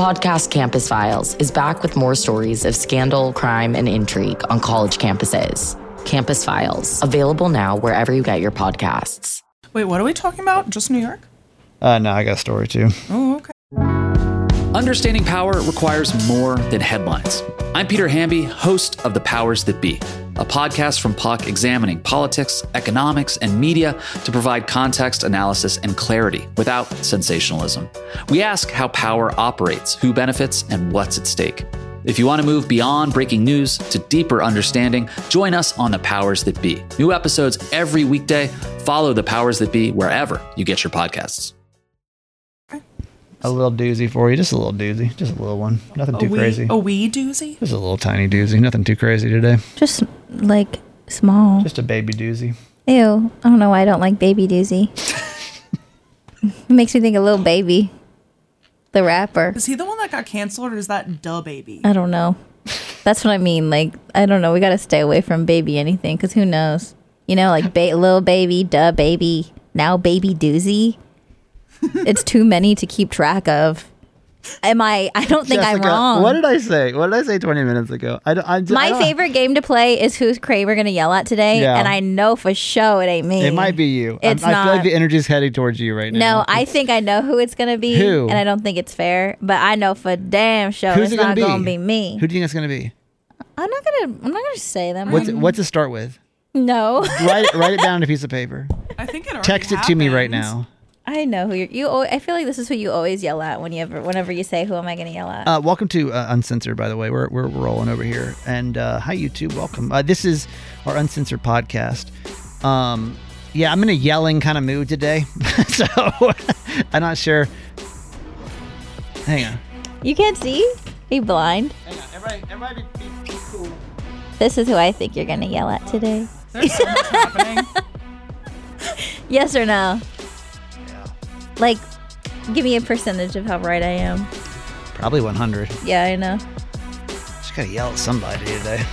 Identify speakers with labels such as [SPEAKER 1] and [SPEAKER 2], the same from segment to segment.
[SPEAKER 1] podcast Campus Files is back with more stories of scandal, crime, and intrigue on college campuses. Campus Files, available now wherever you get your podcasts.
[SPEAKER 2] Wait, what are we talking about? Just New York?
[SPEAKER 3] No, I got a story too.
[SPEAKER 2] Oh, okay.
[SPEAKER 4] Understanding power requires more than headlines. I'm Peter Hamby, host of The Powers That Be, a podcast from Puck examining politics, economics, and media to provide context, analysis, and clarity without sensationalism. We ask how power operates, who benefits, and what's at stake. If you want to move beyond breaking news to deeper understanding, join us on The Powers That Be. New episodes every weekday. Follow The Powers That Be wherever you get your podcasts.
[SPEAKER 3] A little doozy for you. Just a little doozy. Just a little one. Nothing too crazy.
[SPEAKER 2] A wee doozy?
[SPEAKER 3] Just a little tiny doozy. Nothing too crazy today.
[SPEAKER 5] Just like small.
[SPEAKER 3] Just a baby doozy.
[SPEAKER 5] Ew. I don't know why I don't like baby doozy. It makes me think of Lil Baby, the rapper.
[SPEAKER 2] Is he the one that got canceled or is that Da Baby?
[SPEAKER 5] I don't know. That's what I mean. Like, I don't know. We got to stay away from baby anything because who knows? You know, like Lil Baby, Da Baby, now Baby Doozy. It's too many to keep track of. I don't think
[SPEAKER 3] Jessica,
[SPEAKER 5] I'm wrong.
[SPEAKER 3] What did I say? What did I say 20 minutes ago?
[SPEAKER 5] My favorite game to play is who's Kramer going to yell at today,
[SPEAKER 3] Yeah.
[SPEAKER 5] and I know for sure it ain't me.
[SPEAKER 3] It might be you.
[SPEAKER 5] It's
[SPEAKER 3] I
[SPEAKER 5] not.
[SPEAKER 3] feel like the energy is heading towards you right now.
[SPEAKER 5] No, I think I know who it's going to be,
[SPEAKER 3] Who?
[SPEAKER 5] and I don't think it's fair, but I know for damn sure
[SPEAKER 3] Who's
[SPEAKER 5] it's
[SPEAKER 3] it gonna
[SPEAKER 5] not
[SPEAKER 3] be?
[SPEAKER 5] going to be me.
[SPEAKER 3] Who do you think it's going to be?
[SPEAKER 5] I'm not gonna say them.
[SPEAKER 3] What's it start with?
[SPEAKER 5] No.
[SPEAKER 3] Write it down on a piece of paper.
[SPEAKER 2] I think it already
[SPEAKER 3] Text it to me right
[SPEAKER 2] happened.
[SPEAKER 3] now.
[SPEAKER 5] I know who I feel like this is who you always yell at whenever you say, who am I going to yell at?
[SPEAKER 3] Welcome to Uncensored, by the way. We're rolling over here. And hi, YouTube. Welcome. This is our Uncensored podcast. Yeah, I'm in a yelling kind of mood today. So I'm not sure. Hang on.
[SPEAKER 5] You can't see? Are you blind?
[SPEAKER 3] Hang on. Everybody be cool.
[SPEAKER 5] This is who I think you're going to yell at today.
[SPEAKER 2] There's so much happening.
[SPEAKER 5] Yes or no?
[SPEAKER 3] Yeah.
[SPEAKER 5] Like, give me a percentage of how right I am.
[SPEAKER 3] Probably 100.
[SPEAKER 5] Yeah, I know.
[SPEAKER 3] Just gotta yell at somebody today.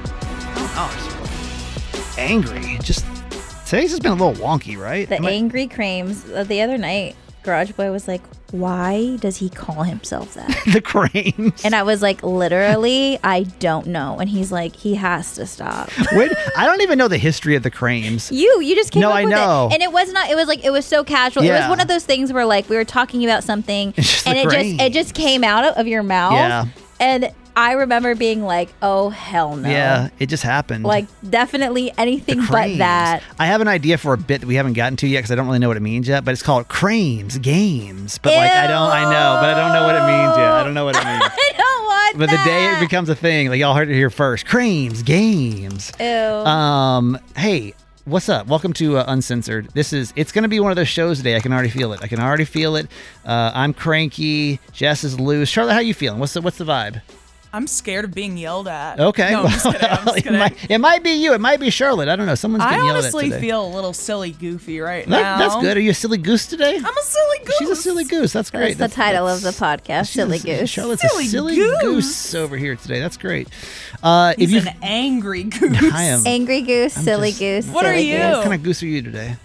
[SPEAKER 3] Oh, angry. Today's just been a little wonky, right?
[SPEAKER 5] The angry Crames. The other night, Garage Boy was like, why does he call himself that?
[SPEAKER 3] The Crames.
[SPEAKER 5] And I was like, literally, I don't know. And he's like, he has to stop.
[SPEAKER 3] Wait, I don't even know the history of the Crames.
[SPEAKER 5] You just came up with
[SPEAKER 3] know.
[SPEAKER 5] it. And it was so casual. It
[SPEAKER 3] Yeah.
[SPEAKER 5] was one of those things where like we were talking about something
[SPEAKER 3] It's just
[SPEAKER 5] and
[SPEAKER 3] the
[SPEAKER 5] it just came out of your mouth.
[SPEAKER 3] Yeah.
[SPEAKER 5] And I remember being like, oh hell no.
[SPEAKER 3] Yeah, it just happened.
[SPEAKER 5] Like definitely anything
[SPEAKER 3] The
[SPEAKER 5] but
[SPEAKER 3] Crames.
[SPEAKER 5] that.
[SPEAKER 3] I have an idea for a bit that we haven't gotten to yet because I don't really know what it means yet, but it's called Crames Games. But like I don't know what it means yet. I don't know what it means.
[SPEAKER 5] I don't want
[SPEAKER 3] But the day it becomes a thing, like y'all heard it here first. Crames Games.
[SPEAKER 5] Ew.
[SPEAKER 3] Hey, what's up? Welcome to Uncensored. It's going to be one of those shows today. I can already feel it. I'm cranky. Jess is loose. Charlotte, how you feeling? What's the vibe?
[SPEAKER 2] I'm scared of being yelled at.
[SPEAKER 3] Okay.
[SPEAKER 2] No, I'm just kidding. I'm just kidding.
[SPEAKER 3] It might be you. It might be Charlotte. I don't know. Someone's
[SPEAKER 2] I
[SPEAKER 3] getting yelled at
[SPEAKER 2] honestly
[SPEAKER 3] today.
[SPEAKER 2] feel a little silly goofy right now.
[SPEAKER 3] That's good. Are you a silly goose today?
[SPEAKER 2] I'm a silly goose.
[SPEAKER 3] She's a silly goose. That's great.
[SPEAKER 5] That's the title of the podcast, Silly Goose.
[SPEAKER 3] Charlotte's
[SPEAKER 2] Silly
[SPEAKER 3] a silly
[SPEAKER 2] goose.
[SPEAKER 3] goose over here today. That's great.
[SPEAKER 2] He's an angry goose.
[SPEAKER 3] I am.
[SPEAKER 5] Angry goose, silly goose.
[SPEAKER 2] What are
[SPEAKER 5] silly
[SPEAKER 2] you?
[SPEAKER 5] goose.
[SPEAKER 3] What kind of goose are you today?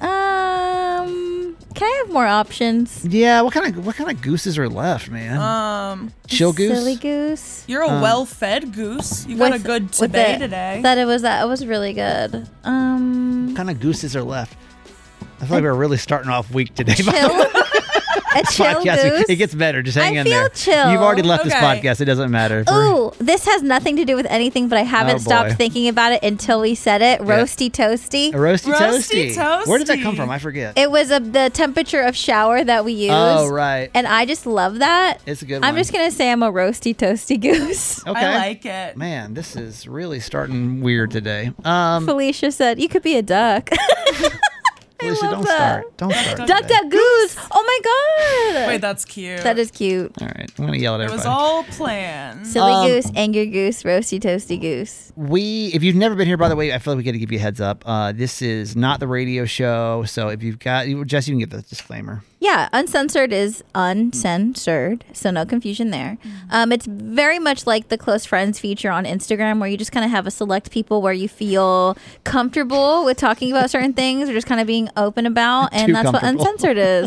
[SPEAKER 5] Can I have more options?
[SPEAKER 3] Yeah. What kind of gooses are left, man? Chill goose.
[SPEAKER 5] Silly goose.
[SPEAKER 2] You're a well-fed goose. You got a good today today.
[SPEAKER 5] That it was really good.
[SPEAKER 3] What kind of gooses are left? I feel like we're really starting off weak today.
[SPEAKER 5] Chill. A chill
[SPEAKER 3] Podcast.
[SPEAKER 5] goose.
[SPEAKER 3] It gets better. Just hang
[SPEAKER 5] I
[SPEAKER 3] in
[SPEAKER 5] feel
[SPEAKER 3] there.
[SPEAKER 5] chill.
[SPEAKER 3] You've already left this
[SPEAKER 2] Okay.
[SPEAKER 3] podcast. It doesn't matter.
[SPEAKER 5] Ooh, this has nothing to do with anything, but I haven't
[SPEAKER 3] Oh,
[SPEAKER 5] stopped
[SPEAKER 3] boy.
[SPEAKER 5] thinking about it until we said it. Roasty toasty.
[SPEAKER 3] A roasty
[SPEAKER 2] Roasty
[SPEAKER 3] toasty. Where did that
[SPEAKER 2] toasty.
[SPEAKER 3] come from? I forget.
[SPEAKER 5] It was the temperature of shower that we used.
[SPEAKER 3] Oh, right.
[SPEAKER 5] And I just love that.
[SPEAKER 3] It's a good
[SPEAKER 5] I'm
[SPEAKER 3] one.
[SPEAKER 5] just going to say I'm a roasty toasty goose.
[SPEAKER 3] Okay.
[SPEAKER 2] I like it.
[SPEAKER 3] Man, this is really starting weird today.
[SPEAKER 5] Felicia said, you could be a duck.
[SPEAKER 3] Felicia,
[SPEAKER 5] love
[SPEAKER 3] don't
[SPEAKER 5] that.
[SPEAKER 3] start. Don't start.
[SPEAKER 5] Duck,
[SPEAKER 3] today.
[SPEAKER 5] duck, goose. Oh my God.
[SPEAKER 2] Wait, that's cute.
[SPEAKER 5] That is cute.
[SPEAKER 3] All right. I'm going to yell at
[SPEAKER 2] It
[SPEAKER 3] everybody.
[SPEAKER 2] was all planned.
[SPEAKER 5] Silly goose, angry goose, roasty toasty goose.
[SPEAKER 3] If you've never been here, by the way, I feel like we got to give you a heads up. This is not the radio show. So if you've got, Jess, you can give the disclaimer.
[SPEAKER 5] Yeah, Uncensored is uncensored, so no confusion there. It's very much like the Close Friends feature on Instagram, where you just kind of have a select people where you feel comfortable with talking about certain things or just kind of being open about, and
[SPEAKER 3] Too
[SPEAKER 5] that's what
[SPEAKER 3] comfortable.
[SPEAKER 5] Uncensored is.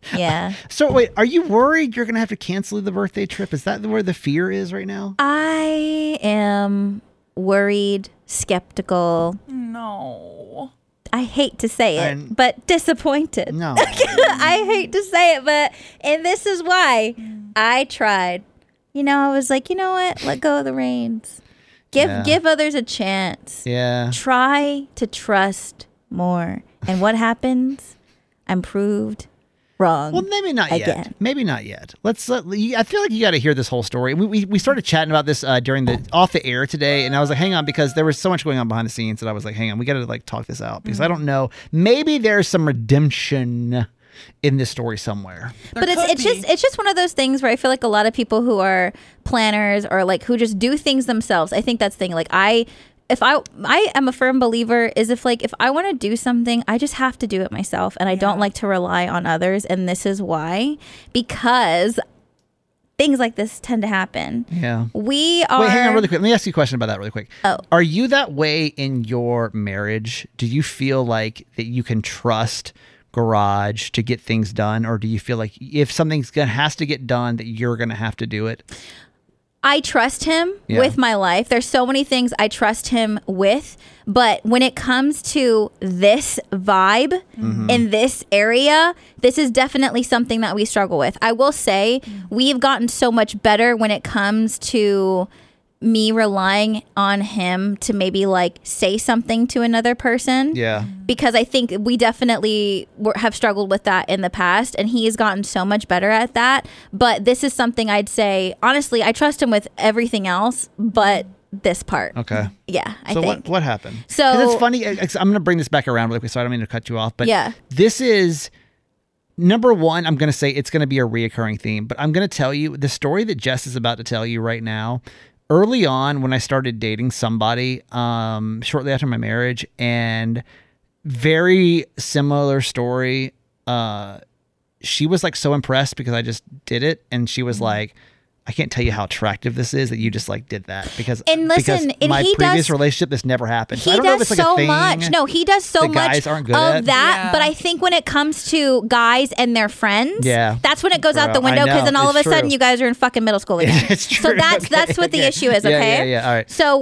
[SPEAKER 5] Yeah.
[SPEAKER 3] So wait, are you worried you're going to have to cancel the birthday trip? Is that where the fear is right now?
[SPEAKER 5] I am worried, skeptical.
[SPEAKER 2] No.
[SPEAKER 5] I hate to say it, but disappointed.
[SPEAKER 3] No.
[SPEAKER 5] I hate to say it, and this is why I tried. I was like, you know what? Let go of the reins. Give others a chance.
[SPEAKER 3] Yeah.
[SPEAKER 5] Try to trust more. And what happens? I'm proved wrong.
[SPEAKER 3] Well, maybe not
[SPEAKER 5] again.
[SPEAKER 3] yet. Maybe not yet. I feel like you got to hear this whole story. We started chatting about this during off the air today, and I was like, hang on, because there was so much going on behind the scenes that I was like, hang on, we got to talk this out because I don't know. Maybe there's some redemption in this story somewhere.
[SPEAKER 5] But it's just one of those things where I feel like a lot of people who are planners or who just do things themselves. I think that's the thing. I am a firm believer is if I want to do something, I just have to do it myself, and I don't like to rely on others. And this is why, because things like this tend to happen.
[SPEAKER 3] Yeah.
[SPEAKER 5] We are.
[SPEAKER 3] Wait, hang on really quick. Let me ask you a question about that really quick.
[SPEAKER 5] Oh.
[SPEAKER 3] Are you that way in your marriage? Do you feel like that you can trust Garage to get things done, or do you feel like if something's has to get done that you're going to have to do it?
[SPEAKER 5] I trust him with my life. There's so many things I trust him with, but when it comes to this vibe in this area, this is definitely something that we struggle with. I will say we've gotten so much better when it comes to me relying on him to maybe say something to another person.
[SPEAKER 3] Yeah.
[SPEAKER 5] Because I think we definitely have struggled with that in the past, and he has gotten so much better at that. But this is something I'd say, honestly, I trust him with everything else, but this part.
[SPEAKER 3] Okay.
[SPEAKER 5] Yeah, I
[SPEAKER 3] so
[SPEAKER 5] think.
[SPEAKER 3] what happened?
[SPEAKER 5] So
[SPEAKER 3] 'cause it's funny. I'm going to bring this back around really quick, so I don't mean to cut you off. But this is, number one, I'm going to say it's going to be a reoccurring theme. But I'm going to tell you the story that Jess is about to tell you right now. Early on, when I started dating somebody, shortly after my marriage, and very similar story, she was so impressed because I just did it, and she was like, I can't tell you how attractive this is that you just did that because my previous relationship, this never happened.
[SPEAKER 5] He
[SPEAKER 3] I don't know if
[SPEAKER 5] does
[SPEAKER 3] it's
[SPEAKER 5] so
[SPEAKER 3] a thing
[SPEAKER 5] much. No, he does so much
[SPEAKER 3] guys aren't good
[SPEAKER 5] of
[SPEAKER 3] at.
[SPEAKER 5] that. But I think when it comes to guys and their friends, that's when it goes out the window because then all of a sudden you guys are in fucking middle school again.
[SPEAKER 3] It's true.
[SPEAKER 5] So that's what the issue is. Okay.
[SPEAKER 3] Yeah. All right.
[SPEAKER 5] So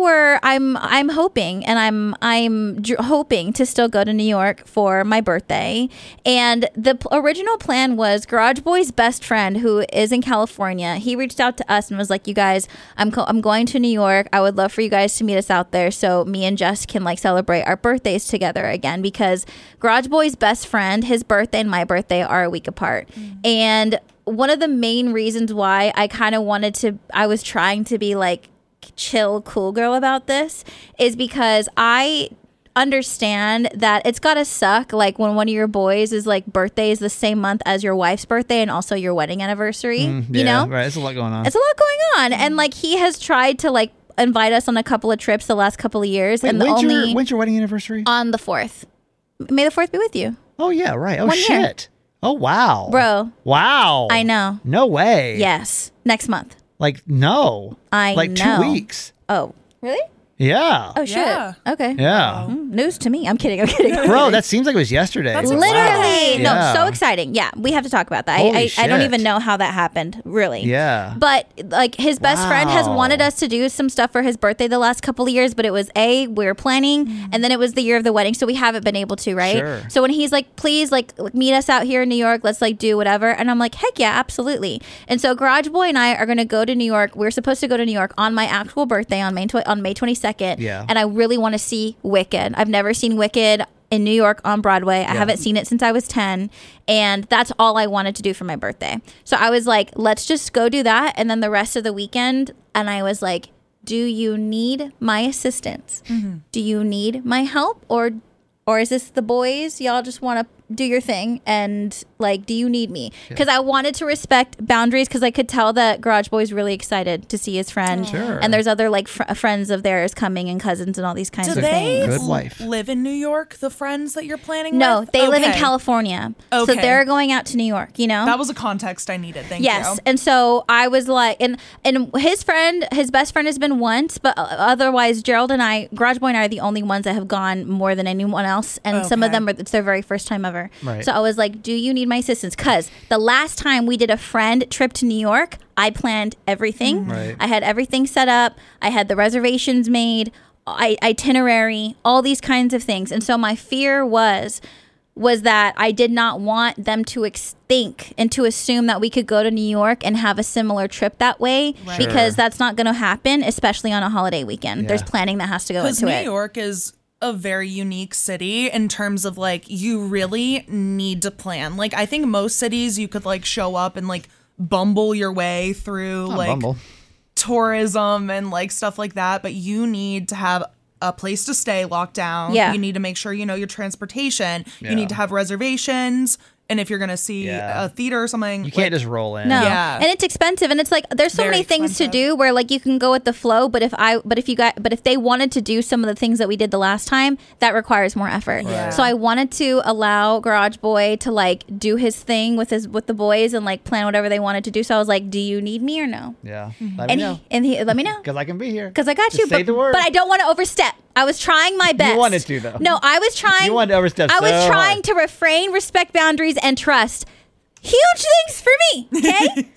[SPEAKER 5] I'm hoping, and I'm hoping to still go to New York for my birthday. And the original plan was Garage Boy's best friend, who is in California. He reached out to us and was like, you guys, I'm going to New York. I would love for you guys to meet us out there so me and Jess can celebrate our birthdays together again, because Garage Boy's best friend, his birthday and my birthday are a week apart. And one of the main reasons why I was trying to be chill, cool girl about this is because I understand that it's gotta suck when one of your boys is birthday is the same month as your wife's birthday and also your wedding anniversary. You know,
[SPEAKER 3] right? There's a lot going on.
[SPEAKER 5] It's a lot going on, and he has tried to invite us on a couple of trips the last couple of years.
[SPEAKER 3] Wait,
[SPEAKER 5] and
[SPEAKER 3] when's your wedding anniversary?
[SPEAKER 5] On the 4th. May the 4th be with you.
[SPEAKER 3] Oh yeah, right. Oh
[SPEAKER 5] 1 year.
[SPEAKER 3] shit. Oh wow,
[SPEAKER 5] bro.
[SPEAKER 3] Wow.
[SPEAKER 5] I know.
[SPEAKER 3] No way.
[SPEAKER 5] Yes, next month.
[SPEAKER 3] No.
[SPEAKER 5] I know.
[SPEAKER 3] 2 weeks.
[SPEAKER 5] Oh, really?
[SPEAKER 3] Yeah.
[SPEAKER 5] Oh shit.
[SPEAKER 2] Yeah.
[SPEAKER 5] Okay.
[SPEAKER 3] Yeah.
[SPEAKER 5] News to me. I'm kidding.
[SPEAKER 3] Bro, that seems like it was yesterday.
[SPEAKER 2] That's
[SPEAKER 5] Literally.
[SPEAKER 3] Wow.
[SPEAKER 5] No,
[SPEAKER 3] Yeah.
[SPEAKER 5] so exciting. Yeah, we have to talk about that.
[SPEAKER 3] Holy
[SPEAKER 5] I don't
[SPEAKER 3] shit.
[SPEAKER 5] even know how that happened, really.
[SPEAKER 3] Yeah.
[SPEAKER 5] But his best friend has
[SPEAKER 3] Wow.
[SPEAKER 5] wanted us to do some stuff for his birthday the last couple of years, but it was we were planning, and then it was the year of the wedding, so we haven't been able to, right?
[SPEAKER 3] Sure.
[SPEAKER 5] So when he's like, please meet us out here in New York, let's do whatever, and I'm like, heck yeah, absolutely. And so Garage Boy and I are going to go to New York. We're supposed to go to New York on my actual birthday on May 22nd.
[SPEAKER 3] Yeah.
[SPEAKER 5] And I really want to see Wicked. I've never seen Wicked in New York on Broadway. I haven't seen it since I was 10, and that's all I wanted to do for my birthday. So I was like, let's just go do that, and then the rest of the weekend, and I was like, do you need my assistance? Do you need my help, or is this the boys? Y'all just want to do your thing, and do you need me? Because I wanted to respect boundaries, because I could tell that Garage Boy's really excited to see his friend.
[SPEAKER 3] Sure.
[SPEAKER 5] And there's other friends of theirs coming, and cousins and all these kinds
[SPEAKER 2] Do
[SPEAKER 5] of
[SPEAKER 2] they
[SPEAKER 5] things.
[SPEAKER 3] Good wife.
[SPEAKER 2] live in New York, the friends that you're planning
[SPEAKER 5] No,
[SPEAKER 2] with?
[SPEAKER 5] they live in
[SPEAKER 2] Okay.
[SPEAKER 5] California. So
[SPEAKER 2] Okay.
[SPEAKER 5] they're going out to New York,
[SPEAKER 2] That was a context I needed. Thank
[SPEAKER 5] Yes.
[SPEAKER 2] you.
[SPEAKER 5] And so I was like, and his best friend has been once, but otherwise Gerald and I, Garage Boy and I are the only ones that have gone more than anyone else. And some of
[SPEAKER 2] Okay.
[SPEAKER 5] them, it's their very first time ever.
[SPEAKER 3] Right.
[SPEAKER 5] So I was like, do you need need my assistance because the last time we did a friend trip to New York, I planned everything.
[SPEAKER 3] Right.
[SPEAKER 5] I had everything set up. I had the reservations made, itinerary, all these kinds of things. And so my fear was that I did not want them to think and to assume that we could go to New York and have a similar trip that way,
[SPEAKER 2] Right.
[SPEAKER 5] because that's not going to happen, especially on a holiday weekend.
[SPEAKER 3] Yeah.
[SPEAKER 5] There's planning that has to go into
[SPEAKER 2] New
[SPEAKER 5] it.
[SPEAKER 2] York is a very unique city in terms of like you really need to plan. Like I think most cities you could like show up and like bumble your way through
[SPEAKER 3] Bumble.
[SPEAKER 2] tourism and like stuff like that, but you need to have a place to stay locked down.
[SPEAKER 5] Yeah.
[SPEAKER 2] You need to make sure you know your transportation.
[SPEAKER 3] Yeah.
[SPEAKER 2] You need to have reservations. And if you're going to see
[SPEAKER 3] Yeah.
[SPEAKER 2] a theater or something,
[SPEAKER 3] You can't just roll in.
[SPEAKER 5] No,
[SPEAKER 2] Yeah.
[SPEAKER 5] and it's expensive, and it's like there's so
[SPEAKER 2] Very
[SPEAKER 5] many things to
[SPEAKER 2] expensive.
[SPEAKER 5] do where like you can go with the flow. But if they wanted to do some of the things that we did the last time, that requires more effort.
[SPEAKER 2] Right.
[SPEAKER 5] So I wanted to allow Garage Boy to like do his thing with the boys and like plan whatever they wanted to do. So I was like, "Do you need me or no?"
[SPEAKER 3] Yeah.
[SPEAKER 2] Mm-hmm.
[SPEAKER 3] Let me know.
[SPEAKER 5] He let me know.
[SPEAKER 3] Because I can be here.
[SPEAKER 5] Because I got
[SPEAKER 3] Just
[SPEAKER 5] you,
[SPEAKER 3] say the word.
[SPEAKER 5] but I don't want to overstep. I was trying my best.
[SPEAKER 3] wanted to, though.
[SPEAKER 5] No, I was trying.
[SPEAKER 3] You wanted to overstep
[SPEAKER 5] I was
[SPEAKER 3] so
[SPEAKER 5] trying
[SPEAKER 3] hard.
[SPEAKER 5] to refrain, respect boundaries, and trust. Huge things for me, okay?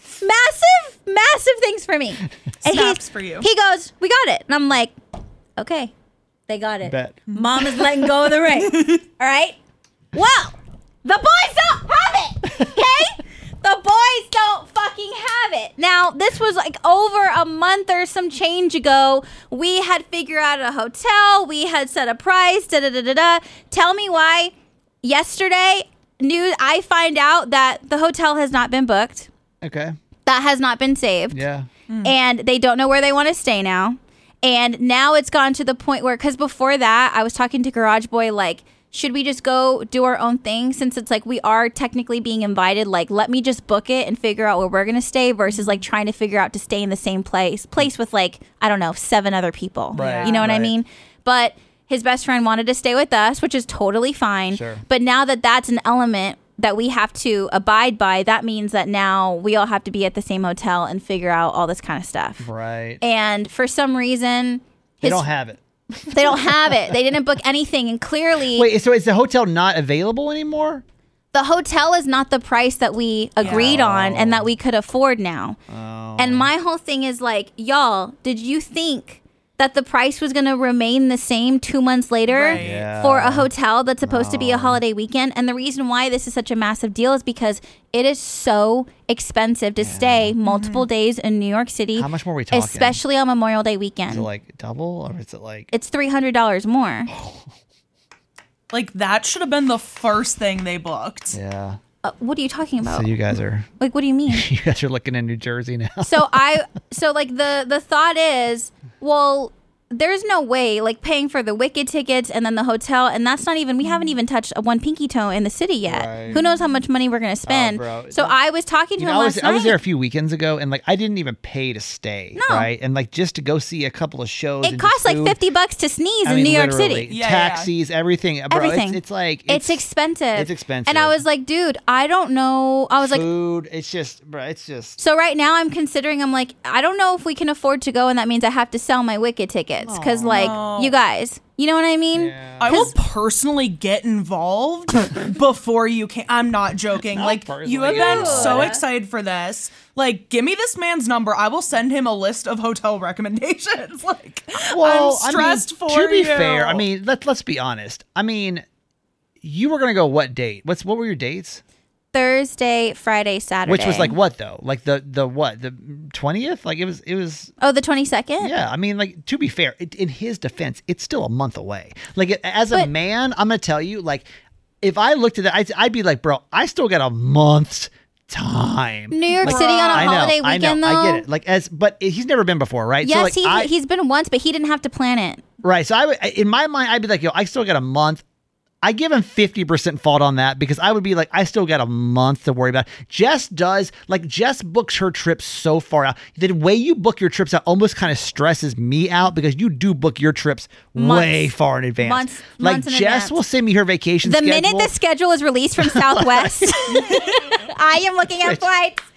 [SPEAKER 5] massive things for me. And
[SPEAKER 2] Snaps for you.
[SPEAKER 5] He goes, "We got it," and I'm like, "Okay, they got it."
[SPEAKER 3] Bet.
[SPEAKER 5] Mom is letting go of the ring. All right. Well, the boys don't have it. Okay. The boys don't fucking have it. Now, this was like over a month or some change ago. We had figured out a hotel. We had set a price. Tell me why yesterday I find out that the hotel has not been booked.
[SPEAKER 3] Okay.
[SPEAKER 5] That has not been saved.
[SPEAKER 3] Yeah.
[SPEAKER 5] And they don't know where they want to stay now. And now it's gone to the point where, because before that, I was talking to Garage Boy, like, should we just go do our own thing since it's like we are technically being invited? Like, let me just book it and figure out where we're going to stay versus like trying to figure out to stay in the same place with like, I don't know, 7 other people.
[SPEAKER 3] Right,
[SPEAKER 5] You know what I
[SPEAKER 3] right.
[SPEAKER 5] mean? But his best friend wanted to stay with us, which is totally fine.
[SPEAKER 3] Sure.
[SPEAKER 5] But now that that's an element that we have to abide by, that means that now we all have to be at the same hotel and figure out all this kind of stuff.
[SPEAKER 3] Right.
[SPEAKER 5] And for some reason,
[SPEAKER 3] They don't have it.
[SPEAKER 5] they don't have it. They didn't book anything. And clearly,
[SPEAKER 3] Wait, so is the hotel not available anymore?
[SPEAKER 5] the hotel is not the price that we agreed on and that we could afford now. And my whole thing is like, y'all, did you think that the price was going to remain the same 2 months later
[SPEAKER 2] Right.
[SPEAKER 3] Yeah.
[SPEAKER 5] for a hotel that's supposed to be a holiday weekend? And the reason why this is such a massive deal is because it is so expensive to stay multiple days in New York City.
[SPEAKER 3] How much more are we talking?
[SPEAKER 5] Especially on Memorial Day
[SPEAKER 3] Is
[SPEAKER 5] weekend.
[SPEAKER 3] it like double or is it like...
[SPEAKER 5] It's $300 more.
[SPEAKER 2] like that should have been the first thing they booked.
[SPEAKER 3] Yeah.
[SPEAKER 5] What are you talking about?
[SPEAKER 3] So you guys are
[SPEAKER 5] Like, what do you mean?
[SPEAKER 3] you guys are looking in New Jersey now.
[SPEAKER 5] So like the thought is, well, there's no way like paying for the Wicked tickets and then the hotel, and that's not even, we haven't even touched a one pinky toe in the city yet.
[SPEAKER 3] Right.
[SPEAKER 5] Who knows how much money we're gonna spend?
[SPEAKER 3] bro.
[SPEAKER 5] So I was talking to
[SPEAKER 3] You
[SPEAKER 5] him
[SPEAKER 3] know,
[SPEAKER 5] last night.
[SPEAKER 3] I was there a few weekends ago, and like I didn't even pay to stay,
[SPEAKER 5] No.
[SPEAKER 3] right? And like just to go see a couple of shows.
[SPEAKER 5] It
[SPEAKER 3] and
[SPEAKER 5] costs
[SPEAKER 3] just
[SPEAKER 5] like
[SPEAKER 3] food.
[SPEAKER 5] $50 to sneeze
[SPEAKER 3] I
[SPEAKER 5] in
[SPEAKER 3] mean,
[SPEAKER 5] New York
[SPEAKER 3] literally,
[SPEAKER 5] City.
[SPEAKER 2] Yeah,
[SPEAKER 3] taxis, everything, bro.
[SPEAKER 5] Everything.
[SPEAKER 3] It's like
[SPEAKER 5] It's expensive.
[SPEAKER 3] It's expensive.
[SPEAKER 5] And I was like, dude, I don't know. I was like,
[SPEAKER 3] food. It's just, bro. It's just.
[SPEAKER 5] so right now I'm considering, I'm like, I don't know if we can afford to go, and that means I have to sell my Wicked tickets because like you guys, you know what I mean?
[SPEAKER 3] Yeah.
[SPEAKER 2] I will personally get involved before you can. I'm not joking.
[SPEAKER 3] Not
[SPEAKER 2] like
[SPEAKER 3] personally
[SPEAKER 2] you have
[SPEAKER 3] get
[SPEAKER 2] been
[SPEAKER 3] involved.
[SPEAKER 2] so excited for this. Like, give me this man's number. I will send him a list of hotel recommendations. Like,
[SPEAKER 3] Well,
[SPEAKER 2] I'm stressed
[SPEAKER 3] I mean,
[SPEAKER 2] for
[SPEAKER 3] to be
[SPEAKER 2] you.
[SPEAKER 3] fair, I mean, let's be honest. I mean, you were gonna go what date? What were your dates?
[SPEAKER 5] Thursday, Friday, Saturday.
[SPEAKER 3] Which was like what though? Like the what? The 20th? Like it was.
[SPEAKER 5] Oh, the 22nd?
[SPEAKER 3] Yeah, I mean, like to be fair, in his defense, it's still a month away. Like as a
[SPEAKER 5] But-
[SPEAKER 3] man, I'm gonna tell you, like if I looked at that, I'd be like, bro, I still got a month's time.
[SPEAKER 5] New York
[SPEAKER 3] Like,
[SPEAKER 5] City on a
[SPEAKER 3] I know,
[SPEAKER 5] holiday
[SPEAKER 3] I
[SPEAKER 5] weekend,
[SPEAKER 3] know,
[SPEAKER 5] though.
[SPEAKER 3] I get it. Like but he's never been before, right?
[SPEAKER 5] Yes,
[SPEAKER 3] so like
[SPEAKER 5] he's been once, but he didn't have to plan it.
[SPEAKER 3] right. So I would, in my mind, I'd be like, yo, I still got a month. I give him 50% fault on that because I would be like, I still got a month to worry about. Jess books her trips so far out. The way you book your trips out almost kind of stresses me out because you do book your trips way
[SPEAKER 5] Months.
[SPEAKER 3] far in advance.
[SPEAKER 5] Months in
[SPEAKER 3] Jess
[SPEAKER 5] advance.
[SPEAKER 3] will send me her vacation
[SPEAKER 5] The
[SPEAKER 3] schedule.
[SPEAKER 5] minute the schedule is released from Southwest, I am looking at flights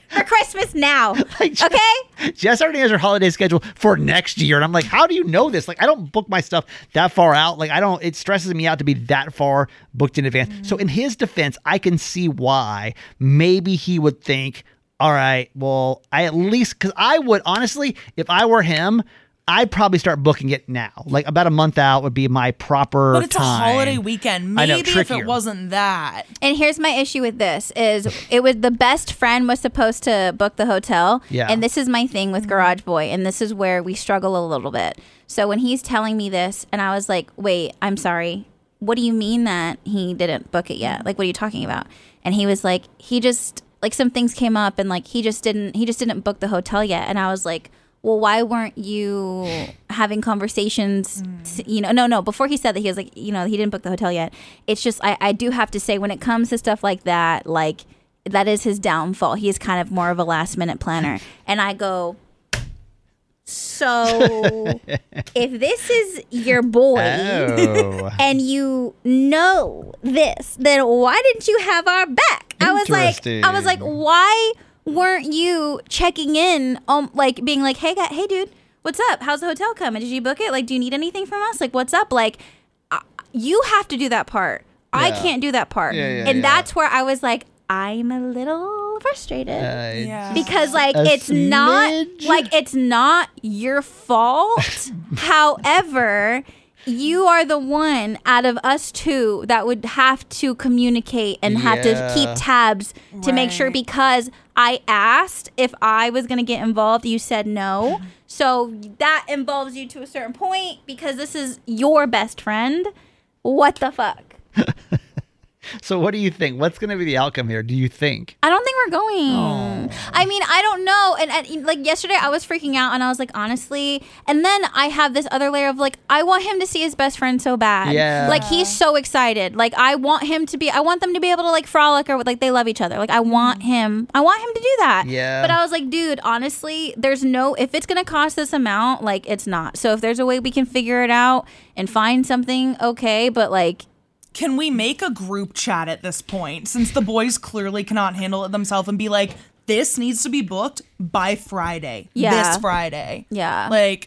[SPEAKER 5] for Christmas now.
[SPEAKER 3] Like,
[SPEAKER 5] Okay?
[SPEAKER 3] Jess already has her holiday schedule for next year. And I'm like, how do you know this? Like, I don't book my stuff that far out. Like, it stresses me out to be that far booked in advance. So in his defense, I can see why maybe he would think, all right, well, I at least, because I would, honestly, if I were him, I'd probably start booking it now. Like about a month out would be my proper
[SPEAKER 2] But it's
[SPEAKER 3] time.
[SPEAKER 2] a holiday weekend.
[SPEAKER 3] I know,
[SPEAKER 2] Maybe if
[SPEAKER 3] trickier.
[SPEAKER 2] it wasn't that.
[SPEAKER 5] And here's my issue with this is it was the best friend was supposed to book the hotel.
[SPEAKER 3] Yeah.
[SPEAKER 5] And this is my thing with Garage Boy. And this is where we struggle a little bit. So when he's telling me this and I was like, wait, I'm sorry. What do you mean that he didn't book it yet? Like, what are you talking about? And he was like, he just, like some things came up and like he just didn't book the hotel yet. And I was like, well, why weren't you having conversations? No. Before he said that, he was like, he didn't book the hotel yet. It's just, I do have to say, when it comes to stuff like that, like, that is his downfall. He is kind of more of a last minute planner. And I go, so if this is your boy and you know this, then why didn't you have our back? I was like, why weren't you checking in, like being like, hey dude, what's up? How's the hotel coming? Did you book it? Like, do you need anything from us? Like, what's up? Like, you have to do that part. I can't do that part. That's where I was like, I'm a little frustrated because like it's not your fault. However, you are the one out of us two that would have to communicate and have to keep tabs to make sure, because I asked if I was going to get involved. You said no. So that involves you to a certain point because this is your best friend. What the fuck?
[SPEAKER 3] So what do you think? What's going to be the outcome here? Do you think?
[SPEAKER 5] I don't think we're going. I mean, I don't know. And like yesterday I was freaking out and I was like, honestly. And then I have this other layer of like, I want him to see his best friend so bad.
[SPEAKER 3] Yeah.
[SPEAKER 5] Like he's so excited. Like I want them to be able to like frolic or like they love each other. Like I want him to do that.
[SPEAKER 3] Yeah.
[SPEAKER 5] But I was like, dude, honestly, if it's going to cost this amount, like it's not. So if there's a way we can figure it out and find something, okay. But like,
[SPEAKER 2] can we make a group chat at this point, since the boys clearly cannot handle it themselves, and be like, this needs to be booked by Friday.
[SPEAKER 5] Yeah.
[SPEAKER 2] This Friday.
[SPEAKER 5] Yeah.
[SPEAKER 2] Like,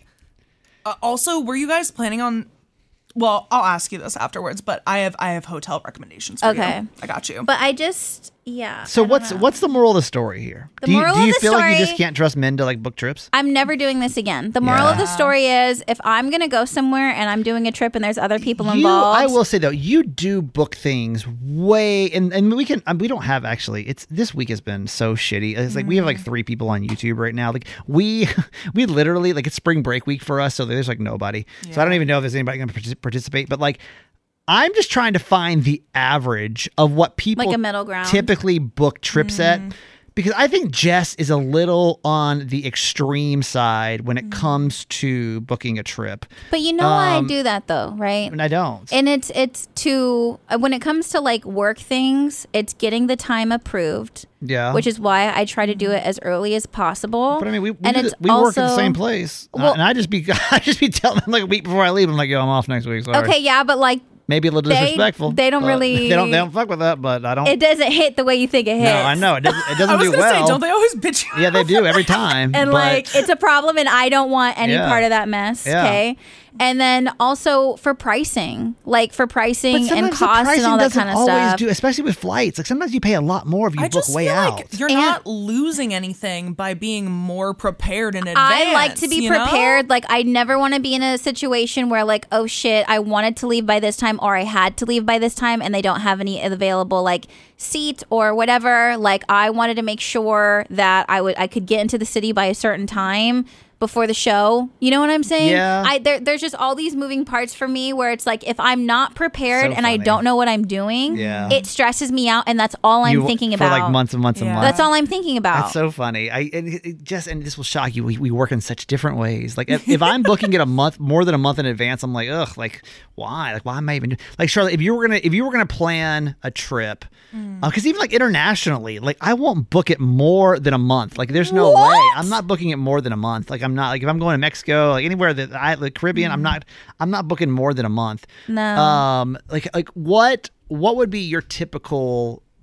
[SPEAKER 2] also, were you guys planning on... Well, I'll ask you this afterwards, but I have hotel recommendations for you. I got you.
[SPEAKER 5] But I just... Yeah.
[SPEAKER 3] So what's the moral of the story here?
[SPEAKER 5] The moral
[SPEAKER 3] do you
[SPEAKER 5] of the
[SPEAKER 3] feel like you
[SPEAKER 5] story-
[SPEAKER 3] just can't trust men to like book trips?
[SPEAKER 5] I'm never doing this again. The moral of the story is if I'm going to go somewhere and I'm doing a trip and there's other people involved.
[SPEAKER 3] I will say though, you do book things way, and we don't have actually, this week has been so shitty. It's like we have like 3 people on YouTube right now. Like we literally, like it's spring break week for us. So there's like nobody. Yeah. So I don't even know if there's anybody going to participate, but like, I'm just trying to find the average of what people
[SPEAKER 5] like a middle ground.
[SPEAKER 3] Typically book trips at. Because I think Jess is a little on the extreme side when it comes to booking a trip.
[SPEAKER 5] But you know why I do that though, right?
[SPEAKER 3] And I don't.
[SPEAKER 5] And it's to, when it comes to like work things, it's getting the time approved.
[SPEAKER 3] Yeah.
[SPEAKER 5] Which is why I try to do it as early as possible.
[SPEAKER 3] But I mean, we
[SPEAKER 5] and
[SPEAKER 3] work in the same place.
[SPEAKER 5] Well,
[SPEAKER 3] and I just be telling them like a week before I leave, I'm like, yo, I'm off next week. Sorry.
[SPEAKER 5] Okay, yeah, but like,
[SPEAKER 3] maybe a little disrespectful.
[SPEAKER 5] They don't really.
[SPEAKER 3] They don't fuck with that, but I don't.
[SPEAKER 5] It doesn't hit the way you think it hits.
[SPEAKER 3] No, I know it doesn't. It doesn't
[SPEAKER 2] I was
[SPEAKER 3] do
[SPEAKER 2] gonna
[SPEAKER 3] well.
[SPEAKER 2] say, don't they always bitch you?
[SPEAKER 3] Yeah, they do every time.
[SPEAKER 5] And
[SPEAKER 3] but,
[SPEAKER 5] like, it's a problem, and I don't want any
[SPEAKER 3] Yeah.
[SPEAKER 5] part of that mess.
[SPEAKER 3] Yeah.
[SPEAKER 5] Okay. And then also for pricing, and
[SPEAKER 3] but
[SPEAKER 5] cost
[SPEAKER 3] sometimes
[SPEAKER 5] and
[SPEAKER 3] the
[SPEAKER 5] all
[SPEAKER 3] pricing
[SPEAKER 5] that
[SPEAKER 3] doesn't
[SPEAKER 5] kind of
[SPEAKER 3] always
[SPEAKER 5] stuff.
[SPEAKER 3] do, especially with flights. Like sometimes you pay a lot more if you
[SPEAKER 2] I
[SPEAKER 3] book
[SPEAKER 2] just
[SPEAKER 3] way
[SPEAKER 2] feel
[SPEAKER 3] out.
[SPEAKER 2] like you're not losing anything by being more prepared in advance.
[SPEAKER 5] I like to be prepared. Like I never want to be in a situation where like, oh shit, I wanted to leave by this time or I had to leave by this time and they don't have any available like seat or whatever. Like I wanted to make sure that I could get into the city by a certain time before the show. You know what I'm saying?
[SPEAKER 3] Yeah.
[SPEAKER 5] There's just all these moving parts for me where it's like if I'm not prepared
[SPEAKER 3] So
[SPEAKER 5] and I
[SPEAKER 3] funny.
[SPEAKER 5] don't know what I'm doing,
[SPEAKER 3] Yeah.
[SPEAKER 5] it stresses me out and that's all I'm thinking about.
[SPEAKER 3] For like months and months and
[SPEAKER 2] Yeah.
[SPEAKER 3] months.
[SPEAKER 5] That's all I'm thinking about.
[SPEAKER 3] That's so funny. And this will shock you. We work in such different ways. Like if I'm booking it more than a month in advance, I'm like, ugh, like why? Like why am I even like Charlotte? If you were gonna plan a trip, because even like internationally, like I won't book it more than a month. Like there's no way I'm not booking it more than a month. Like I'm not like if I'm going to Mexico, like anywhere that the Caribbean, I'm not booking more than a month.
[SPEAKER 5] No.
[SPEAKER 3] Like what would be your typical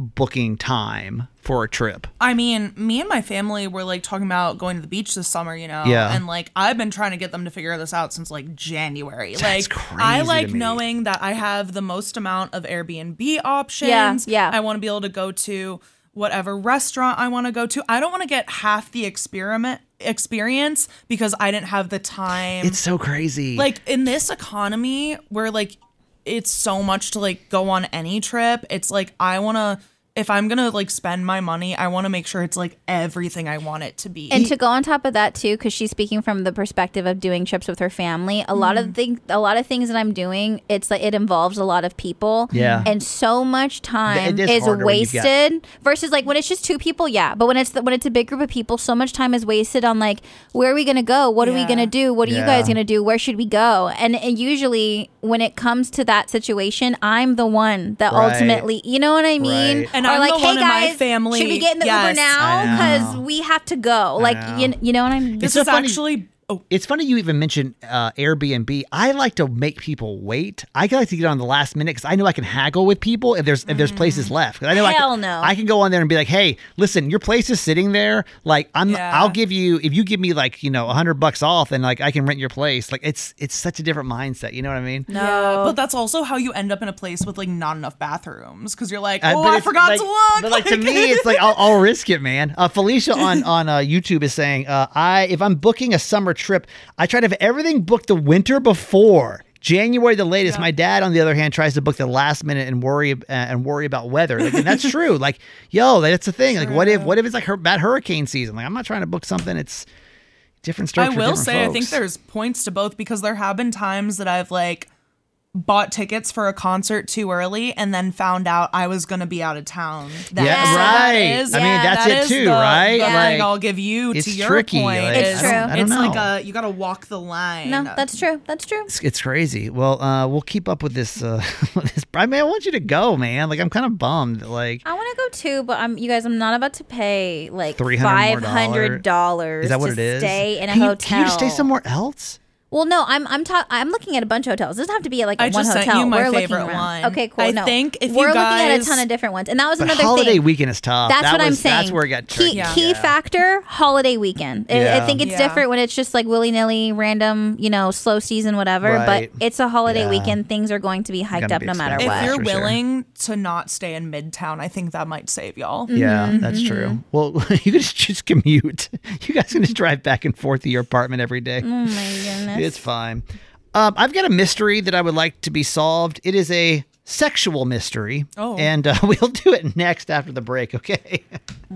[SPEAKER 3] booking time for a trip?
[SPEAKER 2] I mean, me and my family were like talking about going to the beach this summer, you know?
[SPEAKER 3] Yeah.
[SPEAKER 2] And like, I've been trying to get them to figure this out since like January.
[SPEAKER 3] That's
[SPEAKER 2] like,
[SPEAKER 3] crazy
[SPEAKER 2] I
[SPEAKER 3] to
[SPEAKER 2] like
[SPEAKER 3] me.
[SPEAKER 2] knowing that I have the most amount of Airbnb options.
[SPEAKER 5] Yeah.
[SPEAKER 2] I want to be able to go to whatever restaurant I want to go to. I don't want to get half the experience because I didn't have the time.
[SPEAKER 3] It's so crazy.
[SPEAKER 2] Like in this economy where like it's so much to like go on any trip, it's like if I'm gonna like spend my money, I want to make sure it's like everything I want it to be.
[SPEAKER 5] And to go on top of that too, because she's speaking from the perspective of doing trips with her family. A lot of things that I'm doing, it's like it involves a lot of people.
[SPEAKER 3] Yeah.
[SPEAKER 5] And so much time
[SPEAKER 3] It is
[SPEAKER 5] is
[SPEAKER 3] harder when you've got-
[SPEAKER 5] wasted versus like when it's just two people. Yeah, but when it's a big group of people, so much time is wasted on like, where are we gonna go? What are we
[SPEAKER 2] Yeah.
[SPEAKER 5] gonna do? What are you
[SPEAKER 3] Yeah.
[SPEAKER 5] guys gonna do? Where should we go? And usually when it comes to that situation, I'm the one that
[SPEAKER 3] Right.
[SPEAKER 5] ultimately, you know what I mean?
[SPEAKER 3] Right.
[SPEAKER 2] And
[SPEAKER 5] or
[SPEAKER 2] I'm
[SPEAKER 5] like,
[SPEAKER 2] the
[SPEAKER 5] hey
[SPEAKER 2] one in my
[SPEAKER 5] guys,
[SPEAKER 2] family-
[SPEAKER 5] should we get in the Uber
[SPEAKER 2] Yes.
[SPEAKER 5] now?
[SPEAKER 3] I
[SPEAKER 5] Because
[SPEAKER 3] know.
[SPEAKER 5] we have to go. Like,
[SPEAKER 3] know.
[SPEAKER 5] you know what I mean?
[SPEAKER 2] this
[SPEAKER 3] so
[SPEAKER 2] is
[SPEAKER 3] funny-
[SPEAKER 2] actually
[SPEAKER 3] It's funny you even mentioned Airbnb. I like to make people wait. I like to get on the last minute because I know I can haggle with people if there's places left. 'Cause I know
[SPEAKER 5] Hell no.
[SPEAKER 3] I can go on there and be like, hey, listen, your place is sitting there. Like
[SPEAKER 2] Yeah.
[SPEAKER 3] I'll give you, if you give me like, you know, $100 off, and like I can rent your place. Like it's such a different mindset. You know what I mean?
[SPEAKER 2] Yeah, but that's also how you end up in a place with like not enough bathrooms because you're like,
[SPEAKER 3] But
[SPEAKER 2] I
[SPEAKER 3] it's
[SPEAKER 2] forgot
[SPEAKER 3] like-
[SPEAKER 2] to look.
[SPEAKER 3] But like to me, it's like I'll risk it, man. Felicia on YouTube is saying, if I'm booking a summer trip, I try to have everything booked the winter before. January the latest.
[SPEAKER 2] Yeah.
[SPEAKER 3] My dad, on the other hand, tries to book the last minute and worry about weather. Like, and that's true. Like, yo, that's the thing. Like, what if it's like bad hurricane season? Like, I'm not trying to book something. It's different strokes.
[SPEAKER 2] I
[SPEAKER 3] for
[SPEAKER 2] will
[SPEAKER 3] different
[SPEAKER 2] say, I think
[SPEAKER 3] folks.
[SPEAKER 2] there's points to both because there have been times that I've like bought tickets for a concert too early and then found out I was going to be out of town.
[SPEAKER 3] Yeah,
[SPEAKER 2] So that
[SPEAKER 3] right.
[SPEAKER 2] is-
[SPEAKER 3] I mean, that's
[SPEAKER 2] that
[SPEAKER 3] it
[SPEAKER 2] is
[SPEAKER 3] too,
[SPEAKER 2] the-
[SPEAKER 3] right?
[SPEAKER 2] The
[SPEAKER 3] Like,
[SPEAKER 2] thing I'll give you
[SPEAKER 3] it's
[SPEAKER 2] to your
[SPEAKER 3] tricky.
[SPEAKER 2] point.
[SPEAKER 3] Like,
[SPEAKER 5] It's true.
[SPEAKER 3] I don't
[SPEAKER 2] It's
[SPEAKER 3] know.
[SPEAKER 2] like you got to walk the line.
[SPEAKER 5] No, that's true. That's true.
[SPEAKER 3] It's crazy. Well, we'll keep up with this. I mean, I want you to go, man. Like, I'm kind of bummed. Like,
[SPEAKER 5] I want to go too, but I'm not about to pay like
[SPEAKER 3] $300
[SPEAKER 5] $500
[SPEAKER 3] is that what
[SPEAKER 5] to
[SPEAKER 3] it is?
[SPEAKER 5] stay in a
[SPEAKER 3] Can you-
[SPEAKER 5] hotel.
[SPEAKER 3] Can you just stay somewhere else?
[SPEAKER 5] Well, no, I'm looking at a bunch of hotels. It doesn't have to be at like
[SPEAKER 2] I
[SPEAKER 5] one
[SPEAKER 2] just
[SPEAKER 5] hotel.
[SPEAKER 2] sent you my
[SPEAKER 5] We're looking
[SPEAKER 2] favorite
[SPEAKER 5] around.
[SPEAKER 2] one.
[SPEAKER 5] Okay, cool.
[SPEAKER 2] I
[SPEAKER 5] no.
[SPEAKER 2] think if you
[SPEAKER 5] we're looking at a
[SPEAKER 2] guys-
[SPEAKER 5] ton of different ones, and that was
[SPEAKER 3] But
[SPEAKER 5] another
[SPEAKER 3] holiday
[SPEAKER 5] thing.
[SPEAKER 3] weekend is tough.
[SPEAKER 5] That's what I'm saying.
[SPEAKER 3] That's where it got tricky.
[SPEAKER 5] Key factor, holiday weekend. I
[SPEAKER 3] Yeah.
[SPEAKER 5] think it's
[SPEAKER 2] Yeah.
[SPEAKER 5] different when it's just like willy-nilly, random, slow season, whatever.
[SPEAKER 3] Right.
[SPEAKER 5] But it's a holiday
[SPEAKER 3] Yeah.
[SPEAKER 5] weekend. Things are going to be hiked
[SPEAKER 3] gonna
[SPEAKER 5] up
[SPEAKER 3] be
[SPEAKER 5] no matter
[SPEAKER 3] expensive.
[SPEAKER 5] what.
[SPEAKER 2] If you're
[SPEAKER 3] For sure.
[SPEAKER 2] willing to not stay in Midtown, I think that might save y'all.
[SPEAKER 3] Yeah,
[SPEAKER 5] Mm-hmm.
[SPEAKER 3] that's true. Well, you could just commute. You guys can just drive back and forth to your apartment every day.
[SPEAKER 5] Oh my goodness.
[SPEAKER 3] It's fine. I've got a mystery that I would like to be solved. It is a sexual mystery.
[SPEAKER 2] Oh.
[SPEAKER 3] And we'll do it next after the break, okay?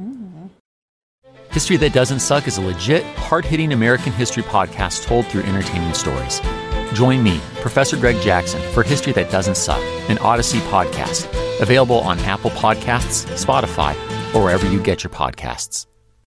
[SPEAKER 6] History That Doesn't Suck is a legit, hard-hitting American history podcast told through entertaining stories. Join me, Professor Greg Jackson, for History That Doesn't Suck, an Odyssey podcast, available on Apple Podcasts, Spotify, or wherever you get your podcasts.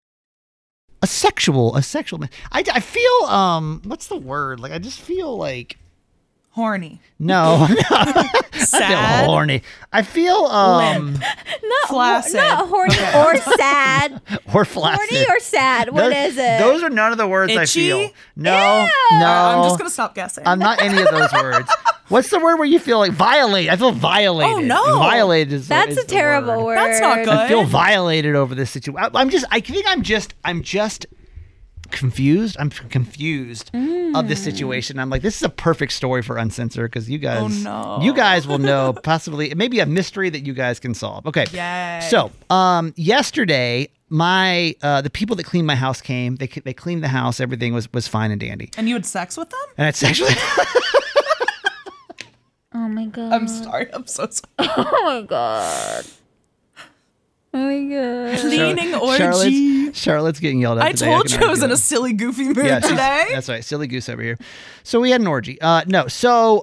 [SPEAKER 3] A sexual. I feel, what's the word? Like, I just feel like,
[SPEAKER 2] Horny.
[SPEAKER 3] no, I feel
[SPEAKER 2] Sad.
[SPEAKER 3] horny. I feel,
[SPEAKER 2] Limp.
[SPEAKER 5] Not
[SPEAKER 2] Flaccid.
[SPEAKER 5] Not horny or sad.
[SPEAKER 3] or flaccid.
[SPEAKER 5] Horny or sad? What is it?
[SPEAKER 3] Those are none of the words I
[SPEAKER 2] Itchy?
[SPEAKER 3] feel. No, no.
[SPEAKER 2] I'm just going to stop guessing.
[SPEAKER 3] I'm not any of those words. What's the word where you feel like violate? I feel violated.
[SPEAKER 2] Oh, no.
[SPEAKER 3] Violated is
[SPEAKER 5] That's
[SPEAKER 3] is
[SPEAKER 5] a
[SPEAKER 3] the
[SPEAKER 5] terrible word.
[SPEAKER 2] That's not good.
[SPEAKER 3] I feel violated over this situation. I'm just confused. I'm confused of this situation. I'm like, this is a perfect story for Uncensored because you guys,
[SPEAKER 2] no.
[SPEAKER 3] you guys will know possibly it may be a mystery that you guys can solve. Okay.
[SPEAKER 2] Yay.
[SPEAKER 3] So, yesterday, my the people that cleaned my house came. They cleaned the house. Everything was fine and dandy.
[SPEAKER 2] And you had sex with them?
[SPEAKER 3] And it's actually
[SPEAKER 5] Oh my god.
[SPEAKER 2] I'm sorry. I'm so sorry.
[SPEAKER 5] Oh my god. Oh my god.
[SPEAKER 2] Cleaning orgy.
[SPEAKER 3] Charlotte's getting yelled at.
[SPEAKER 2] I
[SPEAKER 3] today.
[SPEAKER 2] told
[SPEAKER 3] can
[SPEAKER 2] you I was
[SPEAKER 3] argue
[SPEAKER 2] in a
[SPEAKER 3] that.
[SPEAKER 2] silly, goofy mood
[SPEAKER 3] Yeah, she's-
[SPEAKER 2] today.
[SPEAKER 3] That's right. Silly goose over here. So we had an orgy. So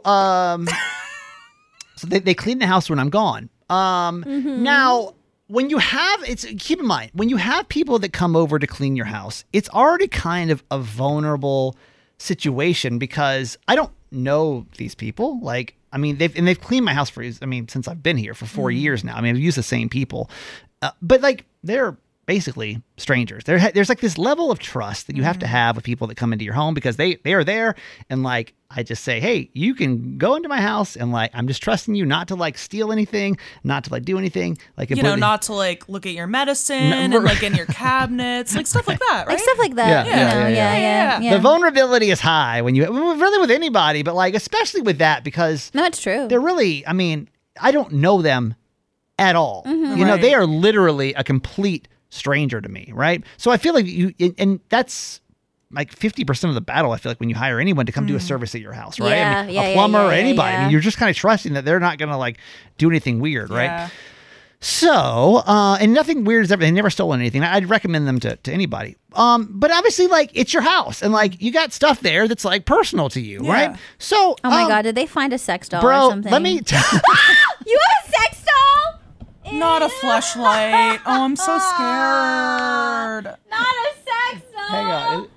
[SPEAKER 3] they clean the house when I'm gone. Now, when you have, keep in mind, when you have people that come over to clean your house, it's already kind of a vulnerable situation because I don't know these people. Like, I mean, they've cleaned my house since I've been here for 4 years now. I mean, I've used the same people, but like they're basically strangers. There's like this level of trust that you have to have with people that come into your home because they are there and like I just say, hey, you can go into my house and like, I'm just trusting you not to like steal anything, not to like do anything. Like,
[SPEAKER 2] not to like look at your medicine and like in your cabinets, like stuff like that, right?
[SPEAKER 5] Like stuff like that. Yeah.
[SPEAKER 3] The vulnerability is high when you really with anybody, but like especially with that because
[SPEAKER 5] No, it's true.
[SPEAKER 3] they're really. I mean, I don't know them at all. You know, they are literally a complete stranger to me, right? So I feel like and that's like 50% of the battle. I feel like when you hire anyone to come do a service at your house, right?
[SPEAKER 5] Yeah,
[SPEAKER 3] I mean, a plumber or anybody.
[SPEAKER 5] yeah.
[SPEAKER 3] I mean, you're just kind of trusting that they're not going to like do anything weird, right?
[SPEAKER 2] Yeah.
[SPEAKER 3] So, and nothing weird has ever, they never stolen anything. I'd recommend them to anybody. But obviously like it's your house and like you got stuff there that's like personal to you, right? So,
[SPEAKER 5] Oh my God, did they find a sex doll
[SPEAKER 3] bro,
[SPEAKER 5] or something?
[SPEAKER 3] let me
[SPEAKER 5] You have a sex doll?
[SPEAKER 2] Not a fleshlight. Oh, I'm so scared.
[SPEAKER 5] Not a sex doll.
[SPEAKER 3] hang on.